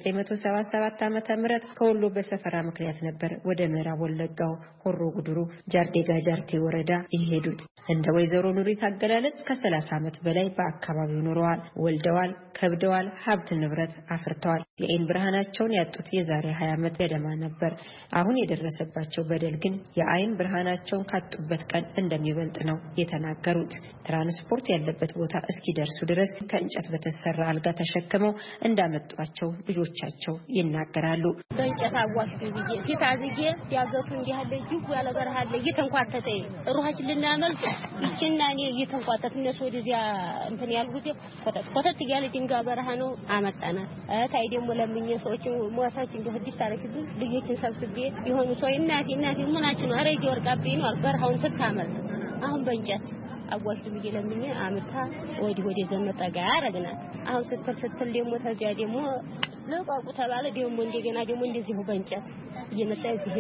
በ1977 ዓመተ ምህረት ከወሎ በሰፈራ ምክንያት ነበር ወደ ምዕራብ ወለጋው ሆሮ ጉድሩ ጃርዴጋ ጃርቴ ወረዳ የሄዱት። እንደ ወይዘሮ ኑሪት አገላለጽ ከ30 ዓመት በላይ በአካባቢው ኖረዋል፣ ወልደዋል፣ ከብደዋል፣ ሀብት ንብረት አፍርተዋል። የአይን ብርሃናቸውን ያጡት የዛሬ 20 ዓመት ገደማ ነበር። አሁን የደረሰባቸው በደል ግን የአይን ብርሃናቸውን ካጡበት ቀን እንደሚበልጥ ነው የተናገሩት። ትራንስፖርት ያለበት ቦታ እስኪደርሱ ድረስ ከእንጨት በተሰራ አልጋ ተሸክመው እንዳመጧቸው ልጆቻቸው ይናገራሉ። በእንጨት አዋሽ ብዬ ፊት አዝጌ ያገቱ እንዲህ አለ እጅጉ ያለ በረሃ አለ እየተንኳተተ ሩሃችን ልናመልጥ ይችና እኔ እየተንኳተተ እነሱ ወደዚያ እንትን ያልጉት ኮተት ያለ ድንጋይ በረሃ ነው አመጣናት። ታይ ደግሞ ለምኜ ሰዎች ሞታች እንዲህ ህዲስ ታረክብኝ ልጆችን ሰብስቤ የሆኑ ሰው እናቴ ምናችሁ ነው አረጅ ወርቃብኝ ነው በረሃውን ስታመልጥ አሁን በእንጨት አዋሽ ብዬ ለምኜ አመጣ ወደ ዘመጣጋ ያረግናት። አሁን ስትል ደግሞ ተዚያ ደግሞ ለቋቁ ተባለ ደግሞ እንደገና ደግሞ እንደዚህ በእንጨት እየመጣ እዚህ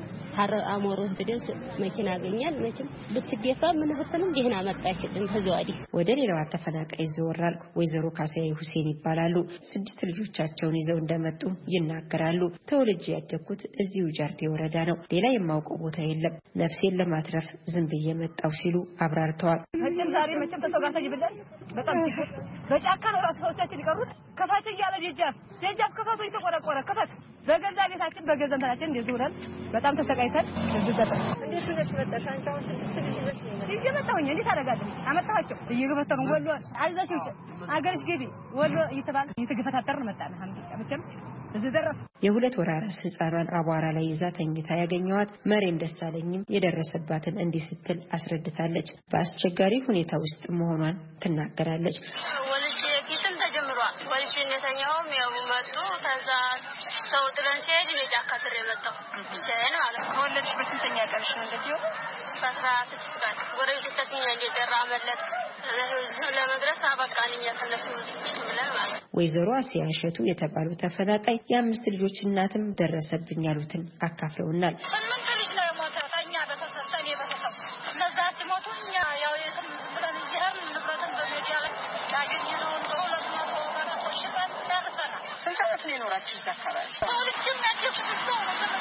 አሞሮ ድረስ መኪና አገኛል። መቼም ብትገፋ ምን ብትልም ይሄን አመጣችልን። ተዘዋዲ ወደ ሌላው ተፈናቃይ ዘወራል። ወይዘሮ ካሳይ ሁሴን ይባላሉ። 6 ልጆቻቸውን ይዘው እንደመጡ ይናገራሉ። ተወልጄ ያደግኩት እዚሁ ጃርቴ ወረዳ ነው። ሌላ የማውቀው ቦታ የለም። ነፍሴን ለማትረፍ ዝም ብዬ መጣሁ ሲሉ አብራርተዋል። መቼም ዛሬ ተጋርተኝ ብለን በጣም ሲፈት በጫካ ነው ራስ ሰዎቻችን ይቀሩት ከፋች ያለ ጀጃፍ ከፋቱ የተቆረቆረ ከፋት በገዛ ቤታችን በገዛ እንተናችን እንደዚህ ሆነን በጣም ተሰቃይተን እንደዚህ እንዴት ነሽ መጣሽ አንቺ አሁን ትንሽ ይመጣውኝ እንዴት አደርጋለሁ አመጣኋቸው እየገበተሩ ወሎ አልዛሽ ውጭ አገርሽ ግቢ ወሎ እየተባለ እየተገፈታተርን መጣን። መቼም እዚህ ደረስ የሁለት ወር አራስ ህፃኗን አቧራ ላይ ይዛ ተኝታ ያገኘዋት መሬም ደሳለኝም የደረሰባትን እንዲህ ስትል አስረድታለች። በአስቸጋሪ ሁኔታ ውስጥ መሆኗን ትናገራለች። ወልጄ ፊትም ተጀምሯል። ወልጄ እንደተኛውም ያው መጡ። ከዛ ሰው ጥለን ሲሄድ የጫካ ስር የመጣው ብቻዬን ማለት ነው። ወለድሽ በስንተኛ ቀንሽ ነው እንደዚህ ነው? 16 ቀን ወረጅታችን እንደዘራ መለጥ ለመድረስ አበቃልኝ ተነሱ ብለን ማለት ነው። ወይዘሮ አሲያ እሸቱ የተባሉ ተፈናቃይ የ5 ልጆች እናትም ደረሰብኝ ያሉትን አካፍለውናል። 8 ልጅ ነው የሞተው ከኛ በተሰጠኝ በተሰጠ እነዛ ሲሞቱኛ ያው የትም ብለን ይሄን ንብረትን በሚዲያ ላይ ያገኘነውን በሁለት መቶ ወራቶሽን ጨርሰናል። ስንት ዓመት ነው የኖራችሁ እዛ አካባቢ? ሁሉም ያደጉት ነው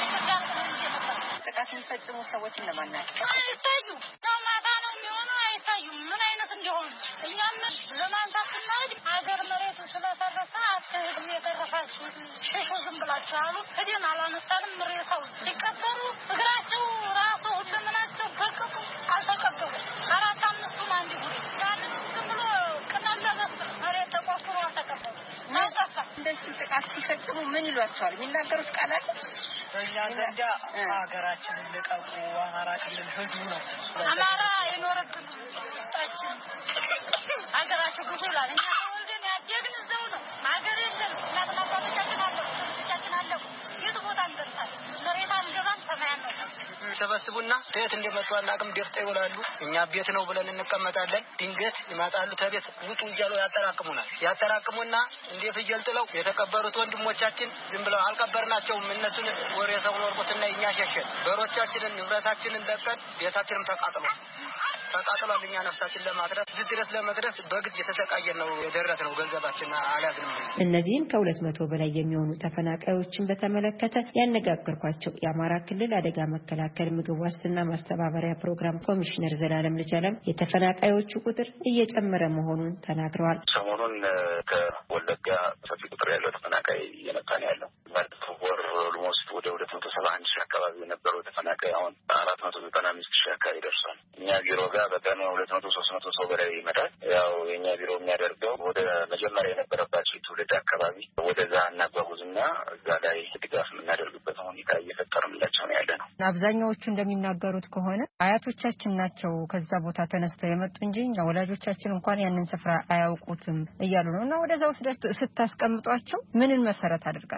ጥቃት የሚፈጽሙ ሰዎች እነማን ናቸው? አይታዩም። ማታ ነው የሚሆነው። አይታዩም ምን አይነት እንደሆኑ። እኛም ለማንሳት ስናሄድ ሀገር መሬቱ ስለፈረሰ አትሄዱ የተረፋችሁት ሽሹ ዝም ብላችሁ አሉ። ሄደን አላነሳንም። መሬታው ሲቀበሩ እግራቸው ራሱ ሁሉምናቸው በቅጡ አልተቀበሩ። 4-5ቱም አንድ ጉሪ ያንን ዝም ብሎ ቅጠል ለበስ መሬት ተቆፍሮ አልተቀበሩ። እንደዚህ ጥቃት ሲፈጽሙ ምን ይሏቸዋል? የሚናገሩት ቃል አለ? በእኛ ዘንዳ ሀገራችንን ልቀቁ፣ አማራ ክልል ሂዱ ነው። አማራ የኖረብን ውስጣችን ሀገራችሁ ጉዞ ይላል። እኛ ተወልደን ያደግን እዛው ነው። ሀገር የለም። እናትና አባቶቻችን አለቁ። የት ቦታ እንደርሳለን? መሬት አንገዛም፣ ሰማያን ነው። ሰበስቡና ቤት እንደመጡ አናውቅም። ደፍጠው ይውላሉ። እኛ ቤት ነው ብለን እንቀመጣለን። ድንገት ይመጣሉ። ተቤት ውጡ እያሉ ያጠራቅሙና እንደ ፍየል ጥለው የተቀበሩት ወንድሞቻችን ዝም ብለው አልቀበርናቸውም። እነሱን ወሬ ሰውን ወርቁትና እኛ ሸሸን። በሮቻችንን ንብረታችንን ለቀን ቤታችንም ተቃጥሏል። እኛ ነፍሳችን ለማትረፍ ድረስ ለመድረስ በግድ የተሰቃየን ነው የደረስነው። ገንዘባችን አልያዝንም። እነዚህን ከ200 በላይ የሚሆኑ ተፈናቃዮችን በተመለከተ ያነጋገርኳቸው የአማራ ክልል አደጋ መከላከል ምግብ ዋስትና ማስተባበሪያ ፕሮግራም ኮሚሽነር ዘላለም ልጃለም የተፈናቃዮቹ ቁጥር እየጨመረ መሆኑን ተናግረዋል። ሰሞኑን ከወለጋ ሰፊ ቁጥር ያለው ተፈናቃይ እየመጣ ነው ያለው። ወር ኦልሞስት ወደ 271 ሺህ አካባቢ የነበረው ተፈናቃይ አሁን 495 ሺህ አካባቢ ደርሷል። እኛ ቢሮ ጋር በቀን 200-300 ሰው በላይ ይመጣል። ያው የኛ ቢሮ የሚያደርገው ወደ መጀመሪያ የነበረባቸው ትውልድ አካባቢ ወደዛ እናጓጉዝና እዛ ላይ ድጋፍ የምናደርግበት ሁኔታ እየፈጠርንላቸው ነው ያለ ነው። አብዛኛዎቹ እንደሚናገሩት ከሆነ አያቶቻችን ናቸው ከዛ ቦታ ተነስተው የመጡ እንጂ እኛ ወላጆቻችን እንኳን ያንን ስፍራ አያውቁትም እያሉ ነው። እና ወደዛ ወስዳችሁ ስታስቀምጧቸው ምንን መሰረት አድርጋችሁ? እሱ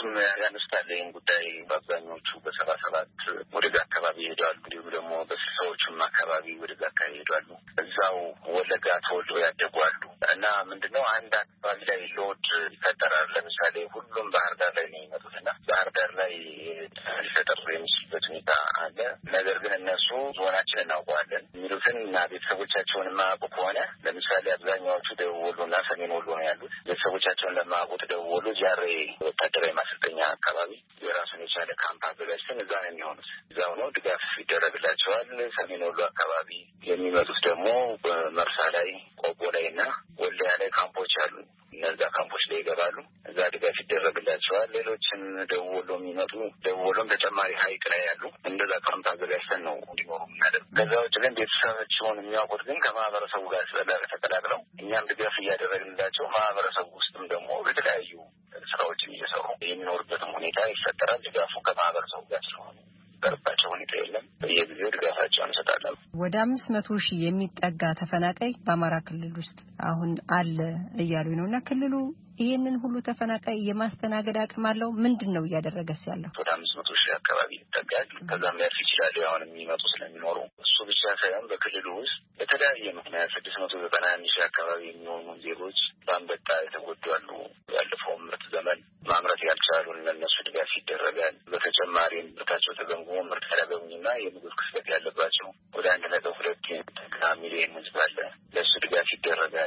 እነሱም ያነሱታል ይህን ጉዳይ። በአብዛኞቹ በ77 ወደዛ አካባቢ ይሄዳሉ። እንዲሁም ደግሞ በ60ዎቹም አካባቢ ወደዛ አካባቢ ይሄዳሉ። እዛው ወለጋ ተወልደው ያደጉ አሉ እና ምንድነው አንድ አካባቢ ላይ ሎድ ይፈጠራል። ለምሳሌ ሁሉም ባህር ዳር ላይ ነው የሚመጡትና ባህር ዳር ላይ ሊፈጠር የሚችልበት ሁኔታ አለ። ነገር ግን እነሱ ዞናችንን እናውቀዋለን የሚሉትን እና ቤተሰቦቻቸውን የማያውቁ ከሆነ ለምሳሌ አብዛኛዎቹ ደቡብ ወሎና ሰሜን ወሎ ነው ያሉት። ቤተሰቦቻቸውን ለማያውቁት ደቡብ ወሎ ጃሬ ወታደራዊ ማሰልጠኛ አካባቢ የራሱን የቻለ ካምፕ አዘጋጅተን እዛ ነው የሚሆኑት። እዛው ነው ድጋፍ ይደረግላቸዋል። ሰሜን ወሎ አካባቢ የሚመጡት ደግሞ በመርሳ ላይ፣ ቆቦ ላይ እና ወልዲያ ላይ ካምፖች አሉ። እነዛ ካምፖች ላይ ይገባሉ። እዛ ድጋፍ ይደረግላቸዋል። ሌሎችም ደቡብ ወሎ የሚመጡ ደቡብ ወሎም ተጨማሪ ሀይቅ ላይ ያሉ እንደዛ ካምፕ አዘጋጅተን ነው እንዲኖሩ የምናደርግ። ከዛ ውጭ ግን ቤተሰባቸውን የሚያውቁት ግን ከማህበረሰቡ ጋር ተቀላቅለው እኛም ድጋፍ እያደረግንላቸው ማህበረሰቡ ውስጥም ደግሞ የተለያዩ ስራዎችን እየሰሩ የሚኖርበትም ሁኔታ ይፈጠራል። ድጋፉ ከማህበረሰቡ ጋር ስለሆነ በርባቸው ሁኔታ የለም። በየጊዜው ድጋፋቸውን እንሰጣለን። ወደ 500,000 የሚጠጋ ተፈናቃይ በአማራ ክልል ውስጥ አሁን አለ እያሉ ነውና ክልሉ ይሄንን ሁሉ ተፈናቃይ የማስተናገድ አቅም አለው? ምንድነው እያደረገስ ያለው? ወደ 500,000 አካባቢ ይጠጋል። ከዛም ያልፍ ይችላል። አሁን የሚመጡ ስለሚኖሩ እሱ ብቻ ሳይሆን በክልሉ ውስጥ በተለያየ ምክንያት 691,000 አካባቢ የሚሆኑ ዜጎች በአንበጣ የተጎዱ አሉ። ያለፈው ምርት ዘመን ማምረት ያልቻሉ እነሱ ድጋፍ ይደረጋል። በተጨማሪም ምርታቸው ተገምግሞ ምርት ያላገኙና የምግብ ክፍተት ያለባቸው ወደ 1.2 ሚሊዮን ሕዝብ አለ። ለእሱ ድጋፍ ይደረጋል።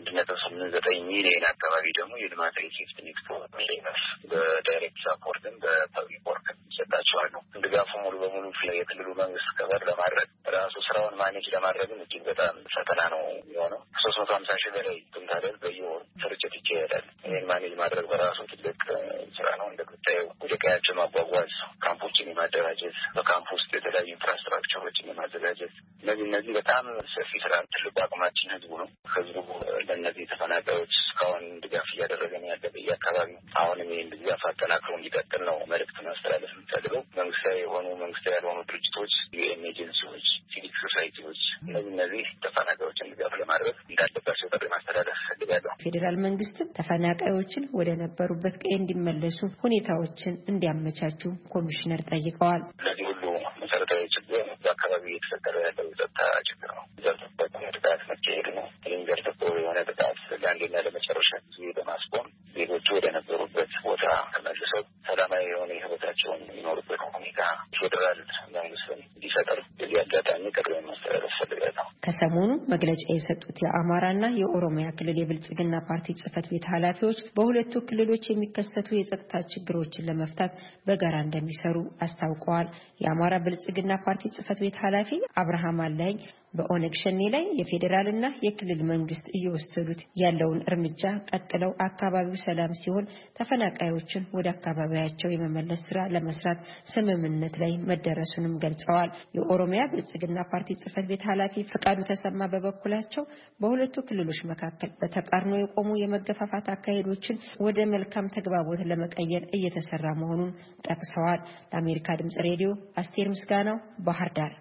1.89 ሚሊዮን አካባቢ ደግሞ የልማታዊ ሴፍትኔት ሚሊዮን በዳይሬክት ሳፖርትን በፐብሊክ ወርክ ይሰጣቸዋል። ድጋፉ ሙሉ በሙሉ የክልሉ መንግስት ከበር ለማድረግ ራሱ ስራውን ማኔጅ ለማድረግም እጅግ በጣም ፈተና ነው የሚሆነው። 350,000 በላይ ኩንታል በየወሩ ስርጭት ይካሄዳል። ይህን ማኔጅ ማድረግ በራሱ ትልቅ ስራ ነው። እንደምታየው ወደ ቀያቸው ማጓጓዝ፣ ካምፖችን የማደራጀት፣ በካምፕ ውስጥ የተለያዩ ኢንፍራስትራክቸሮችን የማዘጋጀት እነዚህ በጣም ሰፊ ስራ። ትልቁ አቅማችን ህዝቡ ነው። ህዝቡ ለእነዚህ ተፈናቃዮች እስካሁን ድጋፍ እያደረገን ያለ በየአካባቢው አሁንም ይህን ድጋፍ አጠናክሮ እንዲቀጥል ነው መልዕክት ማስተላለፍ የምፈልገው። መንግስታዊ የሆኑ መንግስታዊ ያልሆኑ ድርጅቶች፣ ዩኤን ኤጀንሲዎች፣ ሲቪክ ሶሳይቲዎች እነዚህ ተፈናቃዮችን ድጋፍ ለማድረግ እንዳለባቸው ጥሪ ማስተላለፍ እፈልጋለሁ። ፌዴራል መንግስት ተፈናቃዮችን ወደ ነበሩበት ቀዬ እንዲመለሱ ሁኔታዎችን እንዲያመቻቹ ኮሚሽነር ጠይቀዋል። እነዚህ ሁሉ መሰረታዊ ችግር በአካባቢ እየተፈጠረ ያለው የጸጥታ ችግር ነው። ዘር ተኮር ጥቃት መካሄድ ነው። ይህም ዘር ተኮር የሆነ ጥቃት ለአንዴና ለመጨረሻ ጊዜ በማስቆም ዜጎቹ ወደ ነበሩበት ቦታ ተመልሰው ሰላማዊ የሆነ ህይወታቸውን የሚኖሩበት ሁኔታ ፌዴራል መንግስትን እንዲፈጠር በዚህ አጋጣሚ ጥሪ ማስተላለፍ ፈልጋለሁ። ከሰሞኑ መግለጫ የሰጡት የአማራና የኦሮሚያ ክልል የብልጽግና ፓርቲ ጽህፈት ቤት ኃላፊዎች በሁለቱ ክልሎች የሚከሰቱ የጸጥታ ችግሮችን ለመፍታት በጋራ እንደሚሰሩ አስታውቀዋል። የአማራ ብልጽግና ፓርቲ ጽህፈት ቤት ኃላፊ አብርሃም አለኝ በኦነግ ሸኔ ላይ የፌዴራልና የክልል መንግስት እየወሰዱት ያለውን እርምጃ ቀጥለው አካባቢው ሰላም ሲሆን ተፈናቃዮችን ወደ አካባቢያቸው የመመለስ ስራ ለመስራት ስምምነት ላይ መደረሱንም ገልጸዋል። የኦሮሚያ ብልጽግና ፓርቲ ጽህፈት ቤት ኃላፊ ፍቃዱ ተሰማ በበኩላቸው በሁለቱ ክልሎች መካከል በተቃርኖ የቆሙ የመገፋፋት አካሄዶችን ወደ መልካም ተግባቦት ለመቀየር እየተሰራ መሆኑን ጠቅሰዋል። ለአሜሪካ ድምጽ ሬዲዮ አስቴር ምስጋናው ባህር ዳር።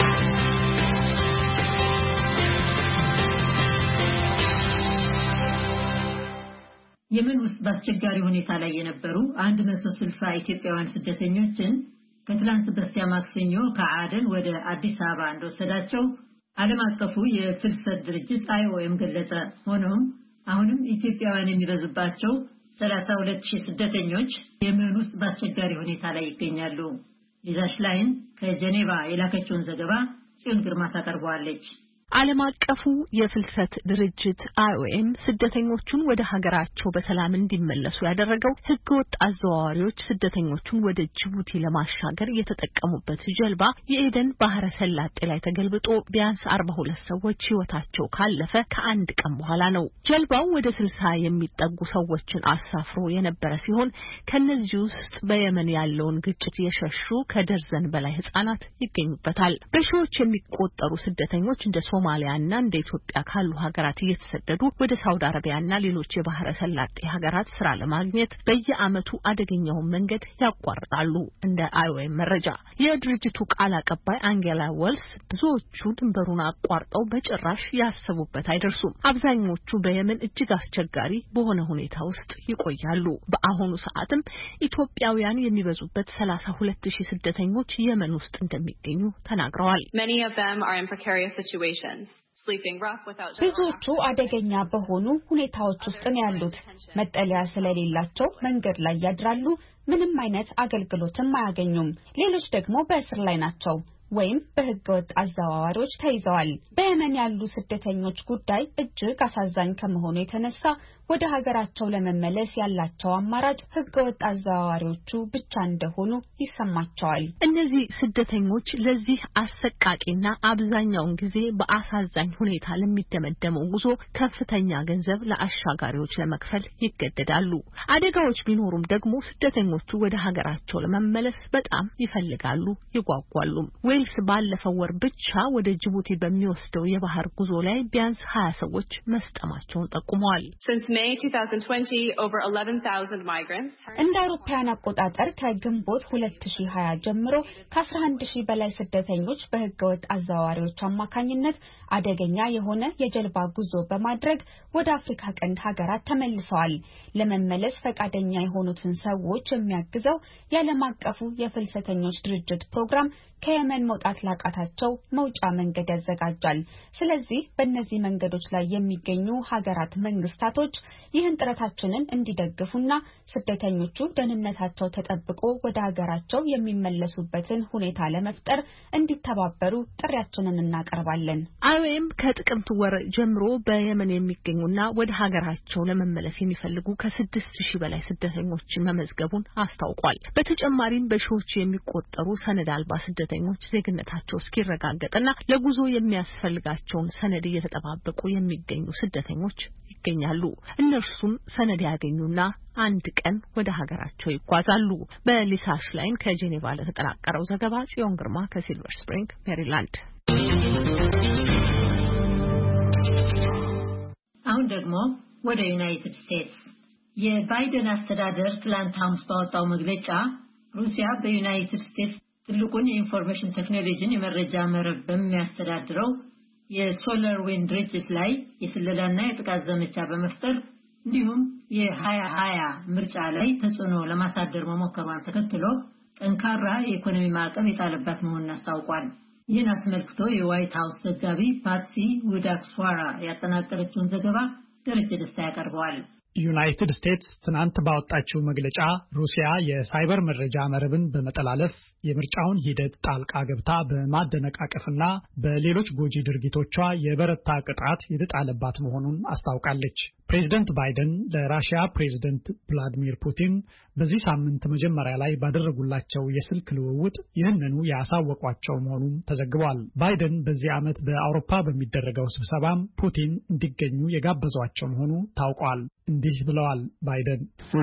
የመን ውስጥ በአስቸጋሪ ሁኔታ ላይ የነበሩ 160 ኢትዮጵያውያን ስደተኞችን ከትላንት በስቲያ ማክሰኞ ከአደን ወደ አዲስ አበባ እንደወሰዳቸው ዓለም አቀፉ የፍልሰት ድርጅት IOM ገለጸ። ሆኖም አሁንም ኢትዮጵያውያን የሚበዙባቸው 32,000 ስደተኞች የመን ውስጥ በአስቸጋሪ ሁኔታ ላይ ይገኛሉ። ሊዛ ሽላይን ከጄኔቫ የላከችውን ዘገባ ጽዮን ግርማ ታቀርበዋለች። ዓለም አቀፉ የፍልሰት ድርጅት IOM ስደተኞቹን ወደ ሀገራቸው በሰላም እንዲመለሱ ያደረገው ህገወጥ አዘዋዋሪዎች ስደተኞቹን ወደ ጅቡቲ ለማሻገር የተጠቀሙበት ጀልባ የኤደን ባህረ ሰላጤ ላይ ተገልብጦ ቢያንስ 42 ሰዎች ህይወታቸው ካለፈ ከአንድ ቀን በኋላ ነው። ጀልባው ወደ 60 የሚጠጉ ሰዎችን አሳፍሮ የነበረ ሲሆን ከነዚህ ውስጥ በየመን ያለውን ግጭት የሸሹ ከደርዘን በላይ ህጻናት ይገኙበታል። በሺዎች የሚቆጠሩ ስደተኞች እንደ ከሶማሊያና እንደ ኢትዮጵያ ካሉ ሀገራት እየተሰደዱ ወደ ሳውዲ አረቢያና ሌሎች የባህረ ሰላጤ ሀገራት ስራ ለማግኘት በየዓመቱ አደገኛውን መንገድ ያቋርጣሉ። እንደ IOM መረጃ የድርጅቱ ቃል አቀባይ አንጌላ ወልስ ብዙዎቹ ድንበሩን አቋርጠው በጭራሽ ያሰቡበት አይደርሱም። አብዛኞቹ በየመን እጅግ አስቸጋሪ በሆነ ሁኔታ ውስጥ ይቆያሉ። በአሁኑ ሰዓትም ኢትዮጵያውያን የሚበዙበት 32000 ስደተኞች የመን ውስጥ እንደሚገኙ ተናግረዋል። ብዙዎቹ አደገኛ በሆኑ ሁኔታዎች ውስጥ ነው ያሉት። መጠለያ ስለሌላቸው መንገድ ላይ ያድራሉ። ምንም አይነት አገልግሎትም አያገኙም። ሌሎች ደግሞ በእስር ላይ ናቸው ወይም በህገወጥ አዘዋዋሪዎች ተይዘዋል። በየመን ያሉ ስደተኞች ጉዳይ እጅግ አሳዛኝ ከመሆኑ የተነሳ ወደ ሀገራቸው ለመመለስ ያላቸው አማራጭ ህገወጥ አዘዋዋሪዎቹ ብቻ እንደሆኑ ይሰማቸዋል። እነዚህ ስደተኞች ለዚህ አሰቃቂና አብዛኛውን ጊዜ በአሳዛኝ ሁኔታ ለሚደመደመው ጉዞ ከፍተኛ ገንዘብ ለአሻጋሪዎች ለመክፈል ይገደዳሉ። አደጋዎች ቢኖሩም ደግሞ ስደተኞቹ ወደ ሀገራቸው ለመመለስ በጣም ይፈልጋሉ፣ ይጓጓሉ። ዌልስ ባለፈው ወር ብቻ ወደ ጅቡቲ በሚወስደው የባህር ጉዞ ላይ ቢያንስ 20 ሰዎች መስጠማቸውን ጠቁመዋል። እንደ አውሮፓውያን አቆጣጠር ከግንቦት 2020 ጀምሮ ከ11000 በላይ ስደተኞች በህገወጥ አዘዋዋሪዎች አማካኝነት አደገኛ የሆነ የጀልባ ጉዞ በማድረግ ወደ አፍሪካ ቀንድ ሀገራት ተመልሰዋል። ለመመለስ ፈቃደኛ የሆኑትን ሰዎች የሚያግዘው የዓለም አቀፉ የፍልሰተኞች ድርጅት ፕሮግራም ከየመን መውጣት ላቃታቸው መውጫ መንገድ ያዘጋጃል። ስለዚህ በእነዚህ መንገዶች ላይ የሚገኙ ሀገራት መንግስታቶች ይህን ጥረታችንን እንዲደግፉና ስደተኞቹ ደህንነታቸው ተጠብቆ ወደ ሀገራቸው የሚመለሱበትን ሁኔታ ለመፍጠር እንዲተባበሩ ጥሪያችንን እናቀርባለን። IOM ከጥቅምት ወር ጀምሮ በየመን የሚገኙና ወደ ሀገራቸው ለመመለስ የሚፈልጉ ከ6000 በላይ ስደተኞችን መመዝገቡን አስታውቋል። በተጨማሪም በሺዎች የሚቆጠሩ ሰነድ አልባ ስደተኞች ዜግነታቸው እስኪረጋገጥና ለጉዞ የሚያስፈልጋቸውን ሰነድ እየተጠባበቁ የሚገኙ ስደተኞች ይገኛሉ። እነርሱም ሰነድ ያገኙና አንድ ቀን ወደ ሀገራቸው ይጓዛሉ። በሊሳ ሽላይን ከጄኔቫ ለተጠናቀረው ዘገባ ጽዮን ግርማ ከሲልቨር ስፕሪንግ ሜሪላንድ። አሁን ደግሞ ወደ ዩናይትድ ስቴትስ የባይደን አስተዳደር ትላንት ሐሙስ ባወጣው መግለጫ ሩሲያ በዩናይትድ ስቴትስ ትልቁን የኢንፎርሜሽን ቴክኖሎጂን የመረጃ መረብ በሚያስተዳድረው የሶላር ዊንድ ድርጅት ላይ የስለላና የጥቃት ዘመቻ በመፍጠር እንዲሁም የ2020 ምርጫ ላይ ተጽዕኖ ለማሳደር መሞከሯን ተከትሎ ጠንካራ የኢኮኖሚ ማዕቀብ የጣለባት መሆኑን አስታውቋል። ይህን አስመልክቶ የዋይት ሃውስ ዘጋቢ ፓትሲ ውዳክስዋራ ያጠናቀረችውን ዘገባ ደረጀ ደስታ ያቀርበዋል። ዩናይትድ ስቴትስ ትናንት ባወጣችው መግለጫ ሩሲያ የሳይበር መረጃ መረብን በመጠላለፍ የምርጫውን ሂደት ጣልቃ ገብታ በማደነቃቀፍና በሌሎች ጎጂ ድርጊቶቿ የበረታ ቅጣት የተጣለባት መሆኑን አስታውቃለች። ፕሬዚደንት ባይደን ለራሽያ ፕሬዚደንት ቭላዲሚር ፑቲን በዚህ ሳምንት መጀመሪያ ላይ ባደረጉላቸው የስልክ ልውውጥ ይህንኑ ያሳወቋቸው መሆኑን ተዘግቧል። ባይደን በዚህ ዓመት በአውሮፓ በሚደረገው ስብሰባም ፑቲን እንዲገኙ የጋበዟቸው መሆኑ ታውቋል። እንዲህ ብለዋል ባይደን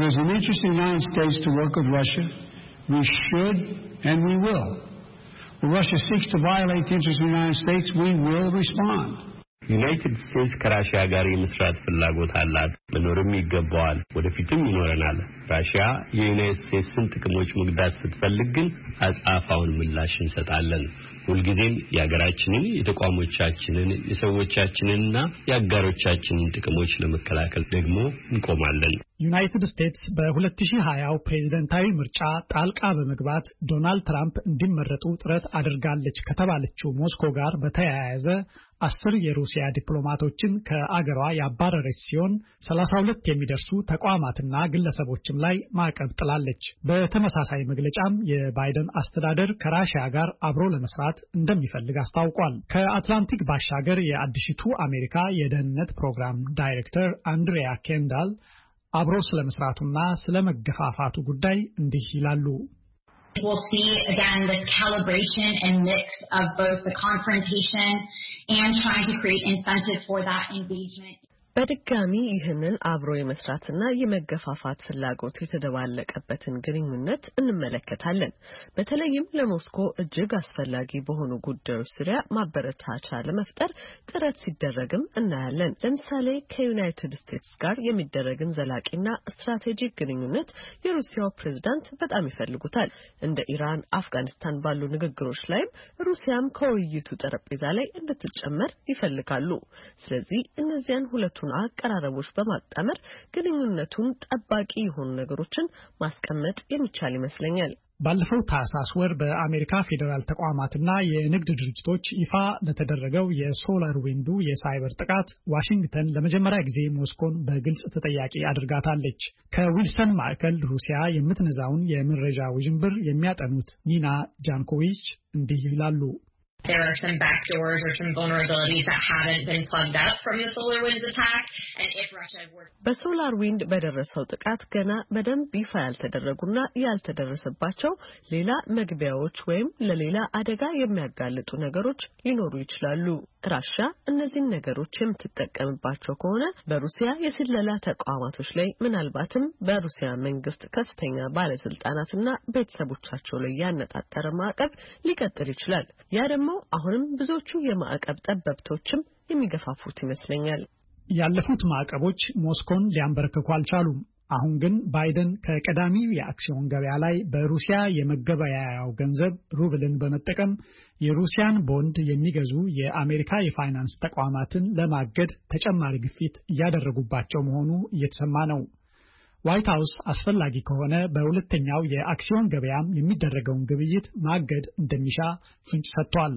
ዩናይትድ ስቴትስ ከራሽያ ጋር የመስራት ፍላጎት አላት፣ መኖርም ይገባዋል፣ ወደፊትም ይኖረናል። ራሽያ የዩናይትድ ስቴትስን ጥቅሞች መግዳት ስትፈልግ ግን አጻፋውን ምላሽ እንሰጣለን። ሁልጊዜም የሀገራችንን፣ የተቋሞቻችንን፣ የሰዎቻችንንና የአጋሮቻችንን ጥቅሞች ለመከላከል ደግሞ እንቆማለን። ዩናይትድ ስቴትስ በ2020 ፕሬዝዳንታዊ ምርጫ ጣልቃ በመግባት ዶናልድ ትራምፕ እንዲመረጡ ጥረት አድርጋለች ከተባለችው ሞስኮ ጋር በተያያዘ 10 የሩሲያ ዲፕሎማቶችን ከአገሯ ያባረረች ሲሆን 32 የሚደርሱ ተቋማትና ግለሰቦችም ላይ ማዕቀብ ጥላለች። በተመሳሳይ መግለጫም የባይደን አስተዳደር ከራሽያ ጋር አብሮ ለመስራት እንደሚፈልግ አስታውቋል። ከአትላንቲክ ባሻገር የአዲሲቱ አሜሪካ የደህንነት ፕሮግራም ዳይሬክተር አንድሪያ ኬንዳል አብሮ ስለመስራቱና ስለመገፋፋቱ ጉዳይ እንዲህ ይላሉ። We'll see again this calibration and mix of both the confrontation and trying to create incentive for that engagement. በድጋሚ ይህንን አብሮ የመስራትና የመገፋፋት ፍላጎት የተደባለቀበትን ግንኙነት እንመለከታለን። በተለይም ለሞስኮ እጅግ አስፈላጊ በሆኑ ጉዳዮች ዙሪያ ማበረታቻ ለመፍጠር ጥረት ሲደረግም እናያለን። ለምሳሌ ከዩናይትድ ስቴትስ ጋር የሚደረግን ዘላቂና ስትራቴጂክ ግንኙነት የሩሲያው ፕሬዝዳንት በጣም ይፈልጉታል። እንደ ኢራን፣ አፍጋኒስታን ባሉ ንግግሮች ላይም ሩሲያም ከውይይቱ ጠረጴዛ ላይ እንድትጨመር ይፈልጋሉ። ስለዚህ እነዚያን ሁለቱ አቀራረቦች በማጣመር ግንኙነቱን ጠባቂ የሆኑ ነገሮችን ማስቀመጥ የሚቻል ይመስለኛል። ባለፈው ታህሳስ ወር በአሜሪካ ፌዴራል ተቋማትና የንግድ ድርጅቶች ይፋ ለተደረገው የሶላር ዊንዱ የሳይበር ጥቃት ዋሽንግተን ለመጀመሪያ ጊዜ ሞስኮን በግልጽ ተጠያቂ አድርጋታለች። ከዊልሰን ማዕከል ሩሲያ የምትነዛውን የመረጃ ውዥንብር የሚያጠኑት ኒና ጃንኮቪች እንዲህ ይላሉ። There are some backdoors or some vulnerabilities that haven't been plugged up from the SolarWinds attack, and if Russia were በሶላር ዊንድ በደረሰው ጥቃት ገና በደንብ ይፋ ያልተደረጉና ያልተደረሰባቸው ሌላ መግቢያዎች ወይም ለሌላ አደጋ የሚያጋልጡ ነገሮች ሊኖሩ ይችላሉ። ራሽያ እነዚህን ነገሮች የምትጠቀምባቸው ከሆነ በሩሲያ የስለላ ተቋማቶች ላይ ምናልባትም በሩሲያ መንግስት ከፍተኛ ባለስልጣናትና ቤተሰቦቻቸው ላይ ያነጣጠረ ማዕቀብ ሊቀጥል ይችላል። ያ ደግሞ አሁንም ብዙዎቹ የማዕቀብ ጠበብቶችም የሚገፋፉት ይመስለኛል። ያለፉት ማዕቀቦች ሞስኮን ሊያንበረክኩ አልቻሉም። አሁን ግን ባይደን ከቀዳሚው የአክሲዮን ገበያ ላይ በሩሲያ የመገበያያው ገንዘብ ሩብልን በመጠቀም የሩሲያን ቦንድ የሚገዙ የአሜሪካ የፋይናንስ ተቋማትን ለማገድ ተጨማሪ ግፊት እያደረጉባቸው መሆኑ እየተሰማ ነው። ዋይት ሃውስ አስፈላጊ ከሆነ በሁለተኛው የአክሲዮን ገበያም የሚደረገውን ግብይት ማገድ እንደሚሻ ፍንጭ ሰጥቷል።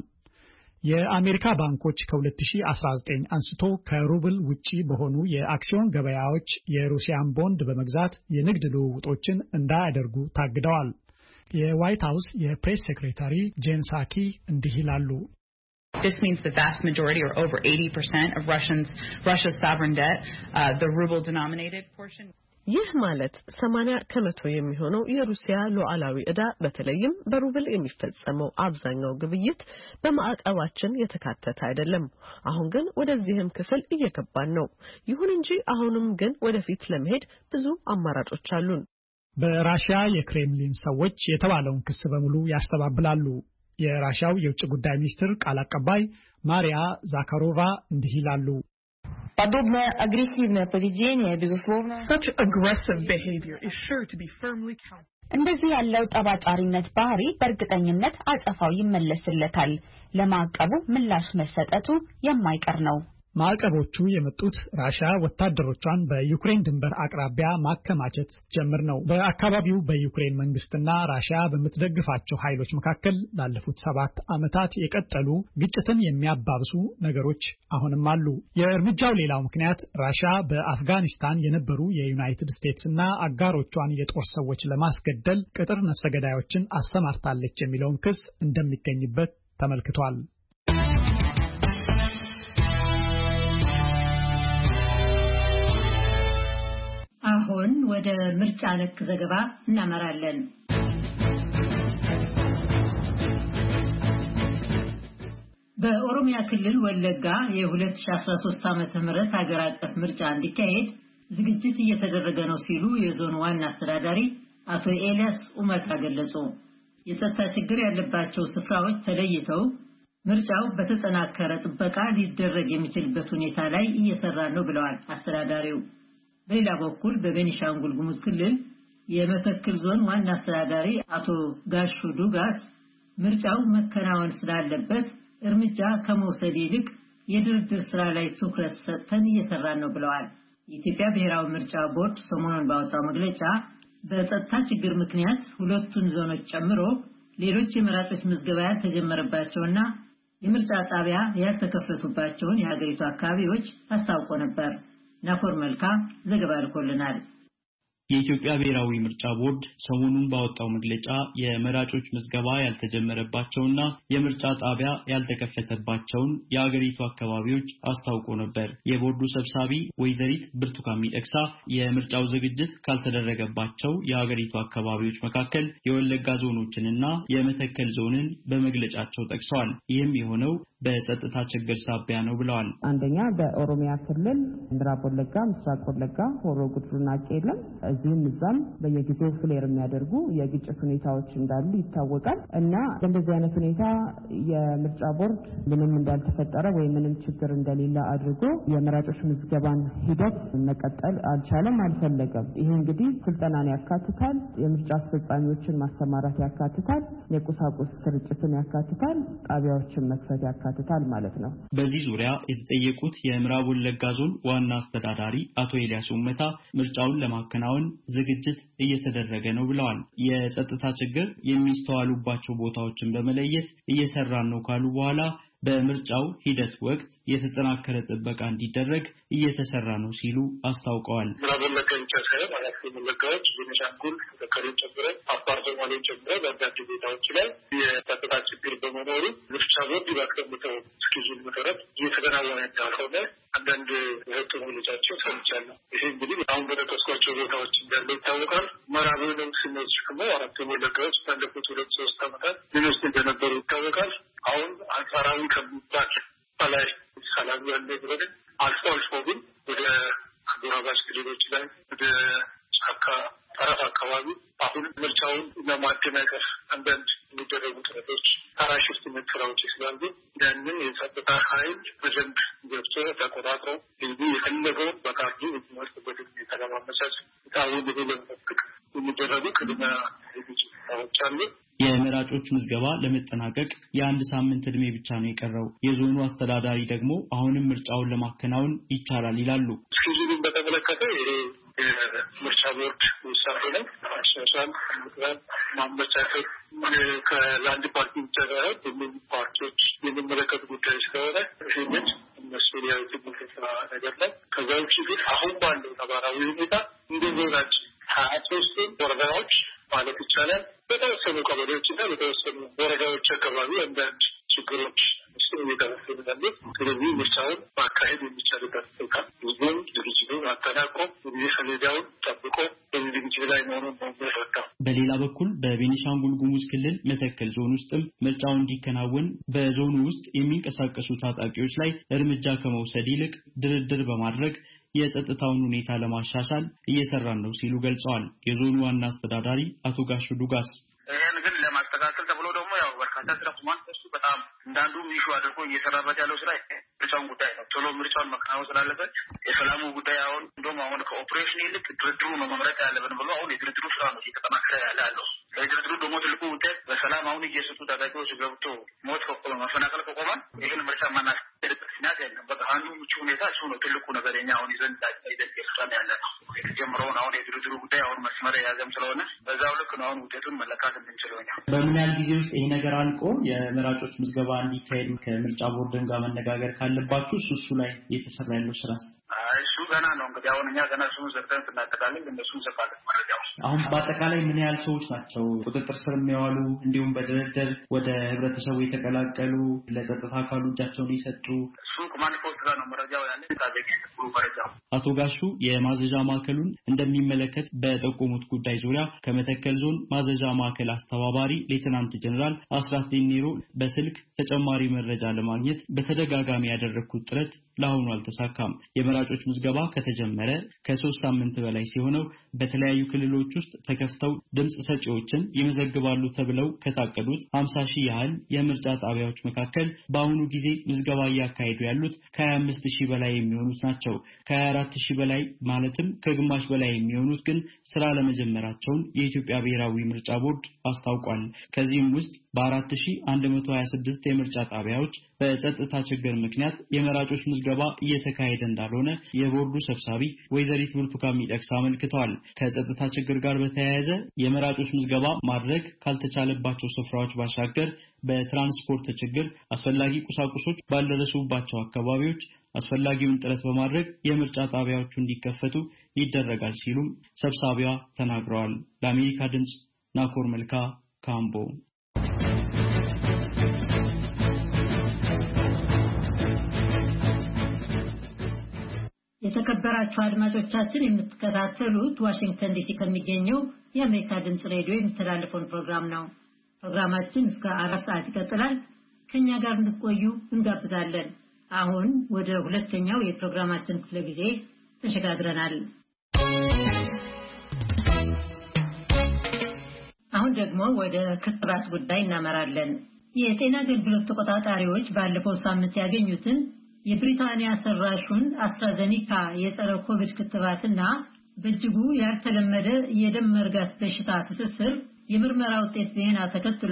የአሜሪካ ባንኮች ከ2019 አንስቶ ከሩብል ውጪ በሆኑ የአክሲዮን ገበያዎች የሩሲያን ቦንድ በመግዛት የንግድ ልውውጦችን እንዳያደርጉ ታግደዋል። የዋይት ሃውስ የፕሬስ ሴክሬታሪ ጄን ሳኪ እንዲህ ይላሉ። This means the vast majority, or over 80% of Russia's sovereign debt, the ruble-denominated portion. ይህ ማለት 80% የሚሆነው የሩሲያ ሉዓላዊ ዕዳ በተለይም በሩብል የሚፈጸመው አብዛኛው ግብይት በማዕቀባችን የተካተተ አይደለም። አሁን ግን ወደዚህም ክፍል እየገባን ነው። ይሁን እንጂ አሁንም ግን ወደፊት ለመሄድ ብዙ አማራጮች አሉን። በራሽያ የክሬምሊን ሰዎች የተባለውን ክስ በሙሉ ያስተባብላሉ። የራሽያው የውጭ ጉዳይ ሚኒስትር ቃል አቀባይ ማሪያ ዛካሮቫ እንዲህ ይላሉ። Подобное агрессивное поведение, безусловно, such aggressive behavior is sure to be firmly countered. እንደዚህ ያለው ጠባጫሪነት ባህሪ በእርግጠኝነት አጸፋው ይመለስለታል። ለማዕቀቡ ምላሽ መሰጠቱ የማይቀር ነው። ማዕቀቦቹ የመጡት ራሽያ ወታደሮቿን በዩክሬን ድንበር አቅራቢያ ማከማቸት ጀምር ነው። በአካባቢው በዩክሬን መንግስትና ራሽያ በምትደግፋቸው ኃይሎች መካከል ላለፉት 7 ዓመታት የቀጠሉ ግጭትን የሚያባብሱ ነገሮች አሁንም አሉ። የእርምጃው ሌላው ምክንያት ራሽያ በአፍጋኒስታን የነበሩ የዩናይትድ ስቴትስና አጋሮቿን የጦር ሰዎች ለማስገደል ቅጥር ነፍሰ ገዳዮችን አሰማርታለች የሚለውን ክስ እንደሚገኝበት ተመልክቷል። አሁን ወደ ምርጫ ነክ ዘገባ እናመራለን። በኦሮሚያ ክልል ወለጋ የ2013 ዓመተ ምህረት ሀገር አቀፍ ምርጫ እንዲካሄድ ዝግጅት እየተደረገ ነው ሲሉ የዞኑ ዋና አስተዳዳሪ አቶ ኤልያስ ኡመታ ገለጹ። የጸጥታ ችግር ያለባቸው ስፍራዎች ተለይተው ምርጫው በተጠናከረ ጥበቃ ሊደረግ የሚችልበት ሁኔታ ላይ እየሰራ ነው ብለዋል አስተዳዳሪው። በሌላ በኩል በቤኒሻንጉል ጉሙዝ ክልል የመተከል ዞን ዋና አስተዳዳሪ አቶ ጋሹ ዱጋስ ምርጫው መከናወን ስላለበት እርምጃ ከመውሰድ ይልቅ የድርድር ስራ ላይ ትኩረት ሰጥተን እየሰራን ነው ብለዋል። የኢትዮጵያ ብሔራዊ ምርጫ ቦርድ ሰሞኑን ባወጣው መግለጫ በጸጥታ ችግር ምክንያት ሁለቱን ዞኖች ጨምሮ ሌሎች የመራጮች ምዝገባ ያልተጀመረባቸውና የምርጫ ጣቢያ ያልተከፈቱባቸውን የሀገሪቱ አካባቢዎች አስታውቆ ነበር። ናኮር መልካ ዘገባ ልኮልናል። የኢትዮጵያ ብሔራዊ ምርጫ ቦርድ ሰሞኑን ባወጣው መግለጫ የመራጮች ምዝገባ ያልተጀመረባቸውና የምርጫ ጣቢያ ያልተከፈተባቸውን የአገሪቱ አካባቢዎች አስታውቆ ነበር። የቦርዱ ሰብሳቢ ወይዘሪት ብርቱካን ሚደቅሳ የምርጫው ዝግጅት ካልተደረገባቸው የአገሪቱ አካባቢዎች መካከል የወለጋ ዞኖችንና የመተከል ዞንን በመግለጫቸው ጠቅሰዋል። ይህም የሆነው በጸጥታ ችግር ሳቢያ ነው ብለዋል። አንደኛ በኦሮሚያ ክልል ምዕራብ ወለጋ፣ ምስራቅ ወለጋ፣ ሆሮ ጉድሩና ቄለም እዚህም እዛም በየጊዜው ፍሌር የሚያደርጉ የግጭት ሁኔታዎች እንዳሉ ይታወቃል እና በእንደዚህ አይነት ሁኔታ የምርጫ ቦርድ ምንም እንዳልተፈጠረ ወይ ምንም ችግር እንደሌለ አድርጎ የመራጮች ምዝገባን ሂደት መቀጠል አልቻለም፣ አልፈለገም። ይሄ እንግዲህ ስልጠናን ያካትታል፣ የምርጫ አስፈጻሚዎችን ማስተማራት ያካትታል፣ የቁሳቁስ ስርጭትን ያካትታል፣ ጣቢያዎችን መክፈት ያካትታል ማለት ነው። በዚህ ዙሪያ የተጠየቁት የምዕራብ ወለጋ ዞን ዋና አስተዳዳሪ አቶ ኤልያስ ኡመታ ምርጫውን ለማከናወን ዝግጅት እየተደረገ ነው ብለዋል። የጸጥታ ችግር የሚስተዋሉባቸው ቦታዎችን በመለየት እየሰራን ነው ካሉ በኋላ በምርጫው ሂደት ወቅት የተጠናከረ ጥበቃ እንዲደረግ እየተሰራ ነው ሲሉ አስታውቀዋል። ምዕራብ ወለጋ ብቻ ሳይሆን አራት ወለጋዎች ቤኒሻንጉል ተከሬን ጨምሮ አፋር ሶማሌን ጨምሮ በአንዳንድ ቦታዎች ላይ የጸጥታ ችግር በመኖሩ ምርጫ ቦርድ ባስቀመጠው ስኬጁል መሰረት እየተከናወነ እንዳልሆነ አንዳንድ የወጡ መግለጫዎች ሰምቻለሁ። ይሄ እንግዲህ አሁን በተጠቀስኳቸው ቦታዎች እንዳለ ይታወቃል። ምዕራብንም ስንወስድ ደግሞ አራት ወለጋዎች ባለፉት 2-3 ዓመታት ሊወስድ እንደነበሩ ይታወቃል። አሁን አንጻራዊ ከሚባል በላይ ሰላም ያለ ቢሆን አልፎ አልፎ ግን ወደ አጎራባች ክልሎች ላይ ወደ ጫካ ጠረፍ አካባቢ አሁን ምርጫውን ለማደናቀፍ አንዳንድ የሚደረጉ ጥረቶች ፓራሹት ስራዎች ስላሉ ያንን የጸጥታ ኃይል በደንብ ገብቶ ተቆጣጥሮ ህዝቡ የፈለገውን በካርዱ የሚመርጥበት ሁኔታ ለማመቻቸት ጣውን ለመጠበቅ የሚደረጉ ቅድመ ዝግጅት ስራዎች አሉ። የመራጮች ምዝገባ ለመጠናቀቅ የአንድ ሳምንት እድሜ ብቻ ነው የቀረው። የዞኑ አስተዳዳሪ ደግሞ አሁንም ምርጫውን ለማከናወን ይቻላል ይላሉ። ስኬጁልን በተመለከተ የምርጫ ቦርድ ውሳኔ ነው። ማሻሻል ማመቻቸት ከለአንድ ፓርቲ ብቻ ሳይሆን ሁሉም ፓርቲዎች የሚመለከቱ ጉዳዮች ስለሆነ ይህንን እነሱ ሊያዩት የሚገባ ነገር ላይ ከዛ ውጭ ግን አሁን ባለው ነባራዊ ሁኔታ እንደ ዞናችን 23 ወረዳዎች ማለት ይቻላል በተወሰኑ ቀበሌዎች እና በተወሰኑ ወረዳዎች አካባቢ አንዳንድ ችግሮች እየተፈጠሩ ያሉ። ስለዚህ ምርጫውን ማካሄድ የሚቻልበት ሁኔታ ህዝቡም ዝግጅቱን አጠናቅቆ ጊዜ ሰሌዳውን ጠብቆ በዚህ ዝግጅት ላይ መሆኑን ነው። በሌላ በኩል በቤኒሻንጉል ጉሙዝ ክልል መተከል ዞን ውስጥም ምርጫው እንዲከናወን በዞኑ ውስጥ የሚንቀሳቀሱ ታጣቂዎች ላይ እርምጃ ከመውሰድ ይልቅ ድርድር በማድረግ የጸጥታውን ሁኔታ ለማሻሻል እየሰራን ነው ሲሉ ገልጸዋል። የዞኑ ዋና አስተዳዳሪ አቶ ጋሹ ዱጋስ ይሄን ግን ለማስተካከል ተብሎ ደግሞ ያው በርካታ ተረክሟል። እሱ በጣም እንዳንዱ ኢሹ አድርጎ እየሰራበት ያለው ስራ ምርጫውን ጉዳይ ነው። ቶሎ ምርጫውን መከናወን ስላለበት የሰላሙ ጉዳይ አሁን እንደውም አሁን ከኦፕሬሽን ይልቅ ድርድሩ ነው መምረጥ ያለብን ብሎ አሁን የድርድሩ ስራ ነው እየተጠናከረ ያለው። የድርድሩ ደግሞ ትልቁ ውጤት በሰላም አሁን እየሰጡ ታጣቂዎች ገብቶ ሞት መፈናቀል ከቆመ ይህን ምርጫ ማናስደርግ ምክንያት የለም። በቃ አንዱ ምቹ ሁኔታ እሱ ነው ትልቁ ነገር የኛ አሁን ይዘን እየሰራን ያለ ነው። የተጀመረውን አሁን የድርድሩ ጉዳይ አሁን መስመር የያዘም ስለሆነ በዛው ልክ ነው አሁን ውጤቱን መለካት የምንችለው እኛ። በምን ያህል ጊዜ ውስጥ ይሄ ነገር አልቆ የመራጮች ምዝገባ እንዲካሄድ ከምርጫ ቦርድን ጋር መነጋገር ካለባችሁ እሱ ላይ የተሰራ ያለው ስራ? እሱ ገና ነው እንግዲህ አሁን እኛ ገና እሱን ዘርተን ስናጠቃልል እነሱን ዘፋለን መረጃው። አሁን በአጠቃላይ ምን ያህል ሰዎች ናቸው ቁጥጥር ስር የሚዋሉ እንዲሁም በድርድር ወደ ህብረተሰቡ የተቀላቀሉ ለጸጥታ አካሉ እጃቸውን የሰጡ? እሱ ኮማንድ ፖስት ጋር ነው መረጃው ያለ ታዘገ መረጃው። አቶ ጋሹ የማዘዣ ማዕከሉን እንደሚመለከት በጠቆሙት ጉዳይ ዙሪያ ከመተከል ዞን ማዘዣ ማዕከል አስተባባሪ ሌተናንት ጀነራል አስራት ዲኒሮ በስልክ ተጨማሪ መረጃ ለማግኘት በተደጋጋሚ ያደረኩት ጥረት ለአሁኑ አልተሳካም። የመራጮች ምዝገባ ከተጀመረ ከ3 ሳምንት በላይ ሲሆነው በተለያዩ ክልሎች ውስጥ ተከፍተው ድምጽ ሰጪዎችን ይመዘግባሉ ተብለው ከታቀዱት 50,000 ያህል የምርጫ ጣቢያዎች መካከል በአሁኑ ጊዜ ምዝገባ እያካሄዱ ያሉት ከ25,000 በላይ የሚሆኑት ናቸው። ከ24,000 በላይ ማለትም ከግማሽ በላይ የሚሆኑት ግን ስራ ለመጀመራቸውን የኢትዮጵያ ብሔራዊ ምርጫ ቦርድ አስታውቋል። ከዚህም ውስጥ በ4,126 የምርጫ ጣቢያዎች በጸጥታ ችግር ምክንያት የመራጮች ምዝገባ እየተካሄደ እንዳልሆነ የቦርዱ ሰብሳቢ ወይዘሪት ብርቱካን ሚደቅሳ አመልክተዋል። ከጸጥታ ችግር ጋር በተያያዘ የመራጮች ምዝገባ ማድረግ ካልተቻለባቸው ስፍራዎች ባሻገር በትራንስፖርት ችግር አስፈላጊ ቁሳቁሶች ባልደረሱባቸው አካባቢዎች አስፈላጊውን ጥረት በማድረግ የምርጫ ጣቢያዎቹ እንዲከፈቱ ይደረጋል ሲሉም ሰብሳቢዋ ተናግረዋል። ለአሜሪካ ድምጽ ናኮር መልካ ካምቦ። የተከበራችሁ አድማጮቻችን የምትከታተሉት ዋሽንግተን ዲሲ ከሚገኘው የአሜሪካ ድምጽ ሬዲዮ የሚተላለፈውን ፕሮግራም ነው። ፕሮግራማችን እስከ 4 ሰዓት ይቀጥላል። ከኛ ጋር እንድትቆዩ እንጋብዛለን። አሁን ወደ ሁለተኛው የፕሮግራማችን ክፍለ ጊዜ ተሸጋግረናል። አሁን ደግሞ ወደ ክትባት ጉዳይ እናመራለን። የጤና አገልግሎት ተቆጣጣሪዎች ባለፈው ሳምንት ያገኙትን የብሪታንያ ሰራሹን አስትራዜኒካ የጸረ ኮቪድ ክትባትና በእጅጉ ያልተለመደ የደም መርጋት በሽታ ትስስር የምርመራ ውጤት ዜና ተከትሎ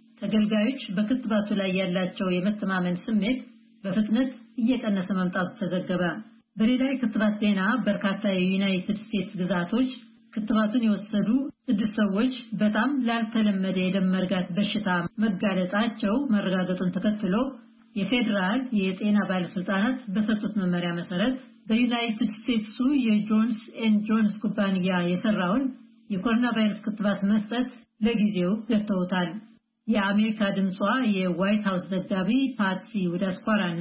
ተገልጋዮች በክትባቱ ላይ ያላቸው የመተማመን ስሜት በፍጥነት እየቀነሰ መምጣቱ ተዘገበ። በሌላ የክትባት ዜና በርካታ የዩናይትድ ስቴትስ ግዛቶች ክትባቱን የወሰዱ 6 ሰዎች በጣም ላልተለመደ የደም መርጋት በሽታ መጋለጣቸው መረጋገጡን ተከትሎ የፌደራል የጤና ባለስልጣናት በሰጡት መመሪያ መሰረት በዩናይትድ ስቴትሱ የጆንስ ኤንድ ጆንስ ኩባንያ የሰራውን የኮሮና ቫይረስ ክትባት መስጠት ለጊዜው ገፍተውታል። የአሜሪካ ድምጿ የዋይት ሃውስ ዘጋቢ ፓትሲ ውዳስኳራና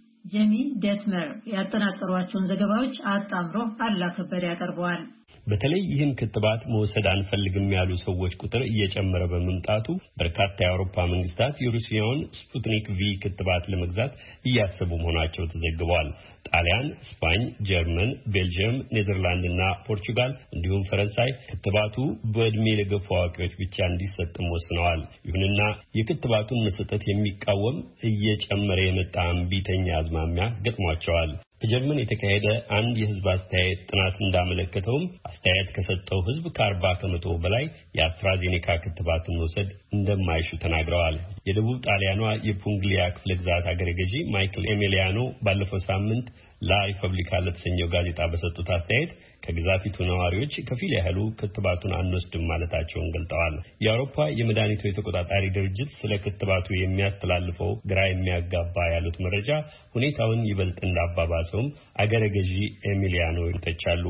ጄሚ ዴትመር ያጠናቀሯቸውን ዘገባዎች አጣምሮ አላከበር ያቀርበዋል። በተለይ ይህን ክትባት መውሰድ አንፈልግም ያሉ ሰዎች ቁጥር እየጨመረ በመምጣቱ በርካታ የአውሮፓ መንግስታት የሩሲያውን ስፑትኒክ ቪ ክትባት ለመግዛት እያሰቡ መሆናቸው ተዘግቧል። ጣሊያን፣ ስፓኝ፣ ጀርመን፣ ቤልጂየም፣ ኔዘርላንድ እና ፖርቹጋል እንዲሁም ፈረንሳይ ክትባቱ በእድሜ ለገፉ አዋቂዎች ብቻ እንዲሰጥም ወስነዋል። ይሁንና የክትባቱን መሰጠት የሚቃወም እየጨመረ የመጣ እምቢተኛ አዝማሚያ ገጥሟቸዋል። በጀርመን የተካሄደ አንድ የህዝብ አስተያየት ጥናት እንዳመለከተውም አስተያየት ከሰጠው ህዝብ ከ40% በላይ የአስትራዜኔካ ክትባትን መውሰድ እንደማይሹ ተናግረዋል። የደቡብ ጣሊያኗ የፑንግሊያ ክፍለ ግዛት አገረ ገዢ ማይክል ኤሚሊያኖ ባለፈው ሳምንት ላ ሪፐብሊካ ለተሰኘው ጋዜጣ በሰጡት አስተያየት ከግዛፊቱ ነዋሪዎች ከፊል ያህሉ ክትባቱን አንወስድም ማለታቸውን ገልጠዋል። የአውሮፓ የመድኃኒቶች ተቆጣጣሪ ድርጅት ስለ ክትባቱ የሚያስተላልፈው ግራ የሚያጋባ ያሉት መረጃ ሁኔታውን ይበልጥ እንዳባባሰውም አገረ ገዢ ኤሚሊያኖ ይተቻሉ።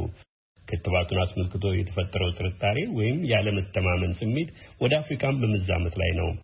ክትባቱን አስመልክቶ የተፈጠረው ጥርጣሬ ወይም ያለመተማመን ስሜት ወደ አፍሪካም በመዛመት ላይ ነው።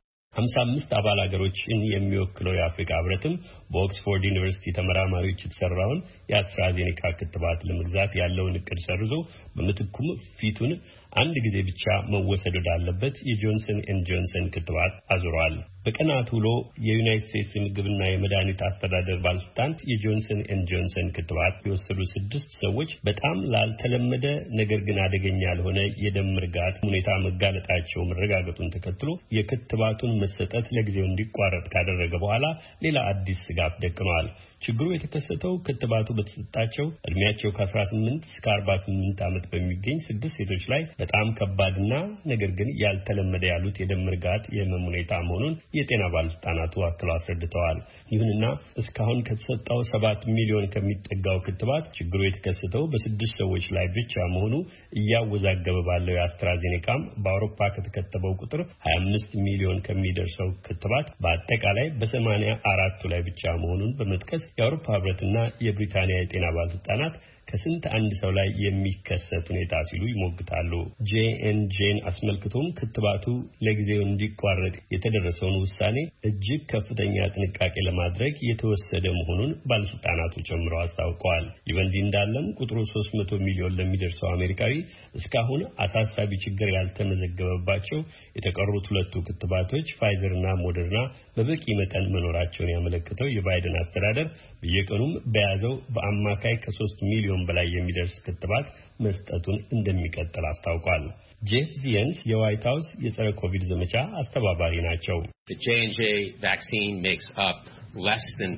55 አባል ሀገሮችን የሚወክለው የአፍሪካ ህብረትም በኦክስፎርድ ዩኒቨርሲቲ ተመራማሪዎች የተሰራውን የአስትራዜኔካ ክትባት ለመግዛት ያለውን እቅድ ሰርዞ በምትኩም ፊቱን አንድ ጊዜ ብቻ መወሰድ ወዳለበት የጆንሰን ኤንድ ጆንሰን ክትባት አዙሯል። በቀናት ውሎ የዩናይትድ ስቴትስ ምግብና የመድኃኒት አስተዳደር ባለስልጣን የጆንሰን ኤንድ ጆንሰን ክትባት የወሰዱ 6 ሰዎች በጣም ላልተለመደ ነገር ግን አደገኛ ያልሆነ የደም መርጋት ሁኔታ መጋለጣቸው መረጋገጡን ተከትሎ የክትባቱን መሰጠት ለጊዜው እንዲቋረጥ ካደረገ በኋላ ሌላ አዲስ ስጋት ደቅኗል። ችግሩ የተከሰተው ክትባቱ በተሰጣቸው እድሜያቸው ከ18 እስከ 48 ዓመት በሚገኝ 6 ሴቶች ላይ በጣም ከባድና ነገር ግን ያልተለመደ ያሉት የደም መርጋት የህመም ሁኔታ መሆኑን የጤና ባለስልጣናቱ አክለው አስረድተዋል። ይሁንና እስካሁን ከተሰጠው 7 ሚሊዮን ከሚጠጋው ክትባት ችግሩ የተከሰተው በ6 ሰዎች ላይ ብቻ መሆኑ እያወዛገበ ባለው የአስትራዜኔካም በአውሮፓ ከተከተበው ቁጥር 25 ሚሊዮን ከሚደርሰው ክትባት በአጠቃላይ በ84ቱ ላይ ብቻ መሆኑን በመጥቀስ የአውሮፓ ህብረትና የብሪታንያ የጤና ባለስልጣናት ከስንት አንድ ሰው ላይ የሚከሰት ሁኔታ ሲሉ ይሞግታሉ። ጄኤንጄን አስመልክቶም ክትባቱ ለጊዜው እንዲቋረጥ የተደረሰውን ውሳኔ እጅግ ከፍተኛ ጥንቃቄ ለማድረግ የተወሰደ መሆኑን ባለስልጣናቱ ጨምረው አስታውቀዋል። ይህ በእንዲህ እንዳለም ቁጥሩ 300 ሚሊዮን ለሚደርሰው አሜሪካዊ እስካሁን አሳሳቢ ችግር ያልተመዘገበባቸው የተቀሩት 2 ክትባቶች ፋይዘርና ሞደርና በበቂ መጠን መኖራቸውን ያመለከተው የባይደን አስተዳደር በየቀኑም በያዘው በአማካይ ከ3 ሚሊዮን በላይ የሚደርስ ክትባት መስጠቱን እንደሚቀጥል አስታውቋል። ጄፍ ዚየንስ የዋይት ሃውስ የጸረ ኮቪድ ዘመቻ አስተባባሪ ናቸው። The J&J vaccine makes up less than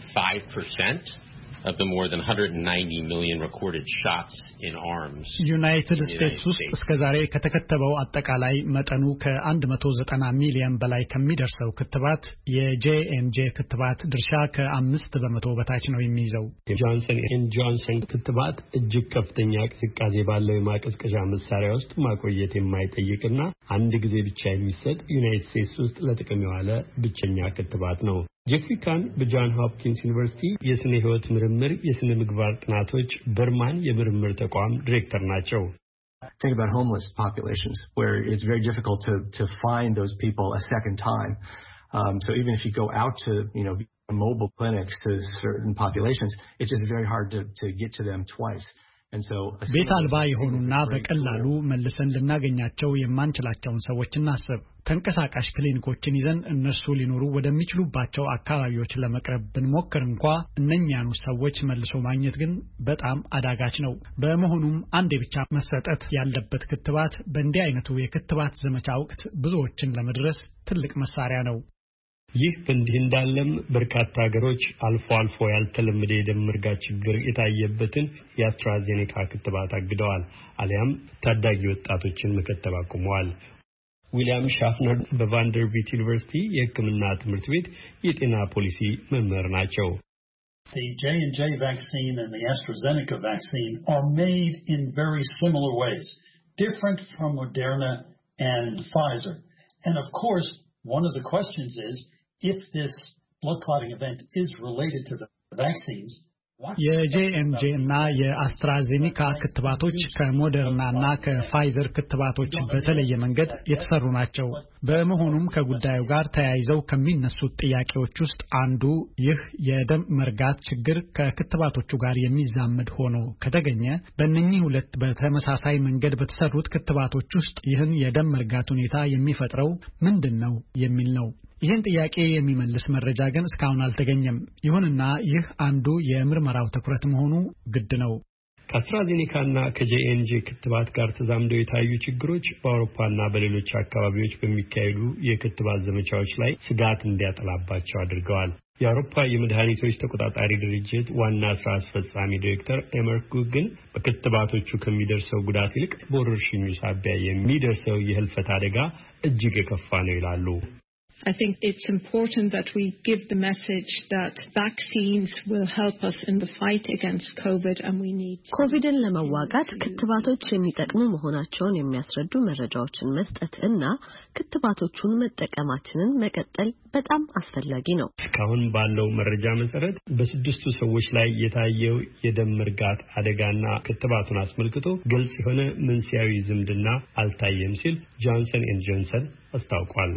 5% of the more than 190 million recorded shots in arms. ዩናይትድ ስቴትስ ውስጥ እስከዛሬ ከተከተበው አጠቃላይ መጠኑ ከ190 ሚሊዮን በላይ ከሚደርሰው ክትባት የጄኤንጄ ክትባት ድርሻ ከ5% በታች ነው የሚይዘው። የጆንሰን ኤንድ ጆንሰን ክትባት እጅግ ከፍተኛ ቅዝቃዜ ባለው የማቀዝቀዣ መሳሪያ ውስጥ ማቆየት የማይጠይቅና አንድ ጊዜ ብቻ የሚሰጥ ዩናይትድ ስቴትስ ውስጥ ለጥቅም የዋለ ብቸኛ ክትባት ነው። ጄፍሪ ካን በጆን ሆፕኪንስ ዩኒቨርሲቲ የስነ ህይወት ምርምር የስነ ምግባር ጥናቶች በርማን የምርምር ተቋም ዲሬክተር ናቸው። Think about homeless populations where it's very difficult to find those people a second time. So even if you go out to, mobile clinics to certain populations, it's just very hard to get to them twice. ቤት አልባ የሆኑና በቀላሉ መልሰን ልናገኛቸው የማንችላቸውን ሰዎች እናስብ። ተንቀሳቃሽ ክሊኒኮችን ይዘን እነሱ ሊኖሩ ወደሚችሉባቸው አካባቢዎች ለመቅረብ ብንሞክር እንኳ እነኛኑ ሰዎች መልሶ ማግኘት ግን በጣም አዳጋች ነው። በመሆኑም አንዴ ብቻ መሰጠት ያለበት ክትባት በእንዲህ አይነቱ የክትባት ዘመቻ ወቅት ብዙዎችን ለመድረስ ትልቅ መሳሪያ ነው። ይህ በእንዲህ እንዳለም በርካታ ሀገሮች አልፎ አልፎ ያልተለመደ የደም መርጋት ችግር የታየበትን የአስትራዜኔካ ክትባት አግደዋል፣ አሊያም ታዳጊ ወጣቶችን መከተብ አቁመዋል። ዊሊያም ሻፍነር በቫንደርቢልት ዩኒቨርሲቲ የሕክምና ትምህርት ቤት የጤና ፖሊሲ መምህር ናቸው። The J&J vaccine and the AstraZeneca vaccine are made in very similar ways, different from Moderna and Pfizer. And of course, one of the questions is, if this blood clotting event is related to the vaccines, የጄኤንጄ እና የአስትራዜኒካ ክትባቶች ከሞደርና እና ከፋይዘር ክትባቶች በተለየ መንገድ የተሰሩ ናቸው። በመሆኑም ከጉዳዩ ጋር ተያይዘው ከሚነሱት ጥያቄዎች ውስጥ አንዱ ይህ የደም መርጋት ችግር ከክትባቶቹ ጋር የሚዛመድ ሆኖ ከተገኘ በእነኚህ ሁለት በተመሳሳይ መንገድ በተሰሩት ክትባቶች ውስጥ ይህን የደም መርጋት ሁኔታ የሚፈጥረው ምንድነው የሚል ነው። ይህን ጥያቄ የሚመልስ መረጃ ግን እስካሁን አልተገኘም። ይሁንና ይህ አንዱ የምርመራው ትኩረት መሆኑ ግድ ነው። ከአስትራዜኔካና ከጄኤንጄ ክትባት ጋር ተዛምደው የታዩ ችግሮች በአውሮፓና በሌሎች አካባቢዎች በሚካሄዱ የክትባት ዘመቻዎች ላይ ስጋት እንዲያጠላባቸው አድርገዋል። የአውሮፓ የመድኃኒቶች ተቆጣጣሪ ድርጅት ዋና ስራ አስፈጻሚ ዳይሬክተር ኤመርኩ ግን በክትባቶቹ ከሚደርሰው ጉዳት ይልቅ በወረርሽኙ ሳቢያ የሚደርሰው የህልፈት አደጋ እጅግ የከፋ ነው ይላሉ። I think it's important that we give the message that vaccines will help us in the fight against COVID and we need ኮቪድን ለመዋጋት ክትባቶች የሚጠቅሙ መሆናቸውን የሚያስረዱ መረጃዎችን መስጠት እና ክትባቶቹን መጠቀማችንን መቀጠል በጣም አስፈላጊ ነው። እስካሁን ባለው መረጃ መሰረት በስድስቱ ሰዎች ላይ የታየው የደም መርጋት አደጋና ክትባቱን አስመልክቶ ግልጽ የሆነ መንስኤያዊ ዝምድና አልታየም ሲል ጆንሰን ኤንድ ጆንሰን አስታውቋል።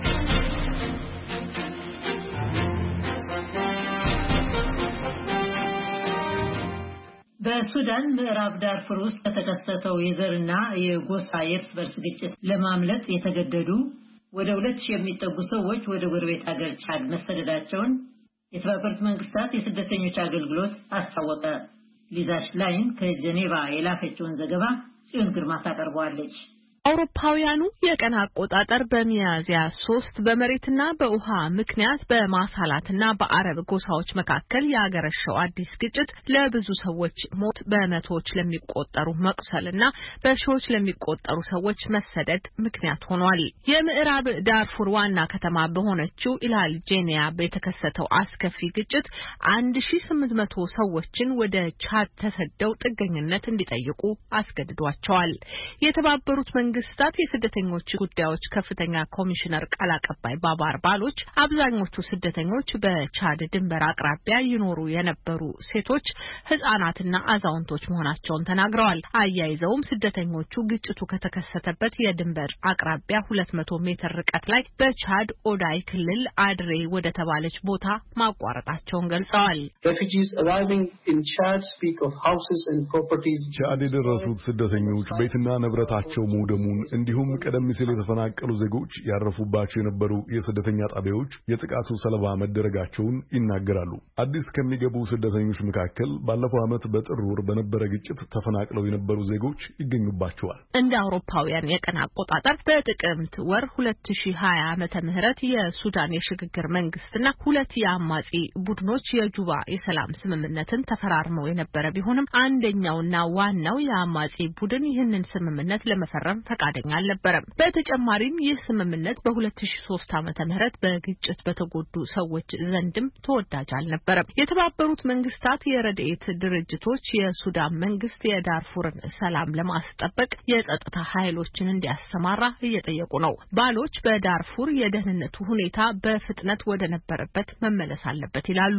በሱዳን ምዕራብ ዳርፉር ውስጥ ከተከሰተው የዘርና የጎሳ የእርስ በርስ ግጭት ለማምለጥ የተገደዱ ወደ 2000 የሚጠጉ ሰዎች ወደ ጎረቤት ሀገር ቻድ መሰደዳቸውን የተባበሩት መንግስታት የስደተኞች አገልግሎት አስታወቀ። ሊዛ ሽላይን ከጄኔቫ የላከችውን ዘገባ ጽዮን ግርማ ታቀርበዋለች። አውሮፓውያኑ የቀን አቆጣጠር በሚያዝያ 3 በመሬትና በውሃ ምክንያት በማሳላትና በአረብ ጎሳዎች መካከል ያገረሸው አዲስ ግጭት ለብዙ ሰዎች ሞት፣ በመቶዎች ለሚቆጠሩ መቁሰልና በሺዎች ለሚቆጠሩ ሰዎች መሰደድ ምክንያት ሆኗል። የምዕራብ ዳርፉር ዋና ከተማ በሆነችው ኢላል ጄኒያ የተከሰተው አስከፊ ግጭት 1800 ሰዎችን ወደ ቻድ ተሰደው ጥገኝነት እንዲጠይቁ አስገድዷቸዋል። የተባበሩት መንግስታት የስደተኞች ጉዳዮች ከፍተኛ ኮሚሽነር ቃል አቀባይ ባባር ባሎች አብዛኞቹ ስደተኞች በቻድ ድንበር አቅራቢያ ይኖሩ የነበሩ ሴቶች፣ ህጻናትና አዛውንቶች መሆናቸውን ተናግረዋል። አያይዘውም ስደተኞቹ ግጭቱ ከተከሰተበት የድንበር አቅራቢያ 200 ሜትር ርቀት ላይ በቻድ ኦዳይ ክልል አድሬ ወደ ተባለች ቦታ ማቋረጣቸውን ገልጸዋል። ቻድ የደረሱት ስደተኞች ቤትና ንብረታቸው መውደሙን እንዲሁም ቀደም ሲል የተፈናቀሉ ዜጎች ያረፉባቸው የነበሩ የስደተኛ ጣቢያዎች የጥቃቱ ሰለባ መደረጋቸውን ይናገራሉ። አዲስ ከሚገቡ ስደተኞች መካከል ባለፈው ዓመት በጥር ወር በነበረ ግጭት ተፈናቅለው የነበሩ ዜጎች ይገኙባቸዋል። እንደ አውሮፓውያን የቀን አቆጣጠር በጥቅምት ወር 2020 ዓመተ ምህረት የሱዳን የሽግግር መንግስትና ሁለት የአማጺ ቡድኖች የጁባ የሰላም ስምምነትን ተፈራርመው የነበረ ቢሆንም አንደኛውና ዋናው የአማጺ ቡድን ይህንን ስምምነት ለመፈረም ፈቃደኛ አልነበረም። በተጨማሪም ይህ ስምምነት በ2003 ዓመተ ምህረት በግጭት በተጎዱ ሰዎች ዘንድም ተወዳጅ አልነበረም። የተባበሩት መንግስታት የረድኤት ድርጅቶች የሱዳን መንግስት የዳርፉርን ሰላም ለማስጠበቅ የጸጥታ ኃይሎችን እንዲያሰማራ እየጠየቁ ነው። ባሎች በዳርፉር የደህንነቱ ሁኔታ በፍጥነት ወደ ነበረበት መመለስ አለበት ይላሉ።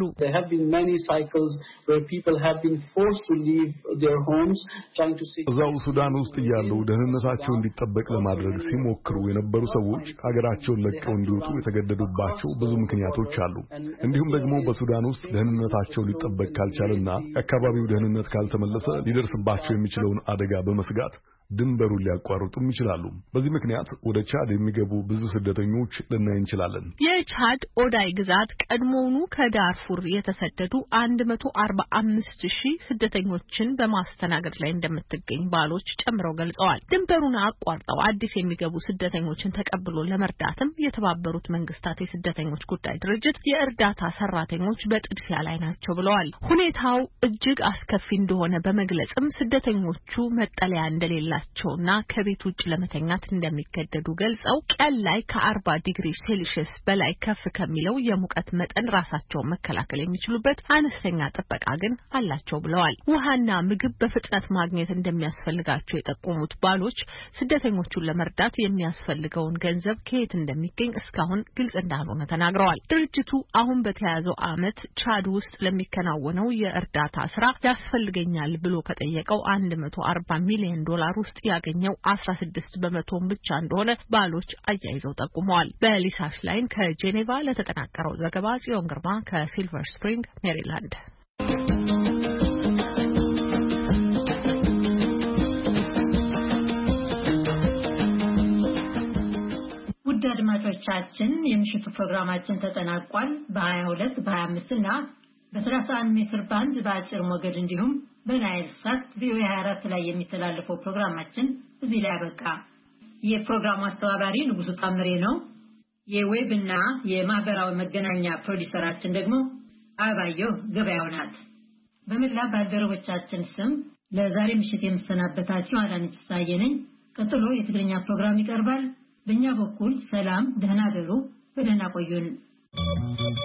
እዛው ሱዳን ውስጥ ያሉ ደህንነታቸው እንዲጠበቅ ለማድረግ ሲሞክሩ የነበሩ ሰዎች ሀገራቸውን ለቀው እንዲወጡ የተገደዱባቸው ብዙ ምክንያቶች አሉ። እንዲሁም ደግሞ በሱዳን ውስጥ ደህንነታቸው ሊጠበቅ ካልቻለና የአካባቢው ደህንነት ካልተመለሰ ሊደርስባቸው የሚችለውን አደጋ በመስጋት ድንበሩን ሊያቋርጡም ይችላሉ። በዚህ ምክንያት ወደ ቻድ የሚገቡ ብዙ ስደተኞች ልናይ እንችላለን። የቻድ ኦዳይ ግዛት ቀድሞውኑ ከዳርፉር የተሰደዱ 145,000 ስደተኞችን በማስተናገድ ላይ እንደምትገኝ ባሎች ጨምረው ገልጸዋል። ድንበሩን አቋርጠው አዲስ የሚገቡ ስደተኞችን ተቀብሎ ለመርዳትም የተባበሩት መንግስታት የስደተኞች ጉዳይ ድርጅት የእርዳታ ሰራተኞች በጥድፊያ ላይ ናቸው ብለዋል። ሁኔታው እጅግ አስከፊ እንደሆነ በመግለጽም ስደተኞቹ መጠለያ እንደሌላቸውና ከቤት ውጭ ለመተኛት እንደሚገደዱ ገልጸው ቀን ላይ ከ40 ዲግሪ ሴልሺየስ በላይ ከፍ ከሚለው የሙቀት መጠን ራሳቸውን መከላከል የሚችሉበት አነስተኛ ጥበቃ ግን አላቸው ብለዋል። ውሃና ምግብ በፍጥነት ማግኘት እንደሚያስፈልጋቸው የጠቆሙት ባሎች ስደተኞቹን ለመርዳት የሚያስፈልገውን ገንዘብ ከየት እንደሚገኝ እስካሁን ግልጽ እንዳልሆነ ተናግረዋል። ድርጅቱ አሁን በተያዘው ዓመት ቻድ ውስጥ ለሚከናወነው የእርዳታ ስራ ያስፈልገኛል ብሎ ከጠየቀው $140 ሚሊዮን ውስጥ ያገኘው 16% ብቻ እንደሆነ ባሎች አያይዘው ጠቁመዋል። በሊሳሽ ላይን ከጄኔቫ ለተጠናቀረው ዘገባ ጽዮን ግርማ ከሲልቨር ስፕሪንግ ሜሪላንድ። ውድ አድማጮቻችን የምሽቱ ፕሮግራማችን ተጠናቋል። በ22 በ25 እና በ31 ሜትር ባንድ በአጭር ሞገድ እንዲሁም በናይል ሳት ቪኦኤ 24 ላይ የሚተላለፈው ፕሮግራማችን እዚህ ላይ አበቃ። የፕሮግራሙ አስተባባሪ ንጉሱ ታምሬ ነው። የዌብ እና የማህበራዊ መገናኛ ፕሮዲዩሰራችን ደግሞ አባየው ገበያው ናት። በመላ ባልደረቦቻችን ስም ለዛሬ ምሽት የምሰናበታችሁ አዳነች ፍስሐዬ ነኝ። ቀጥሎ የትግርኛ ፕሮግራም ይቀርባል። በእኛ በኩል ሰላም፣ ደህና ደሩ፣ በደህና ቆዩን።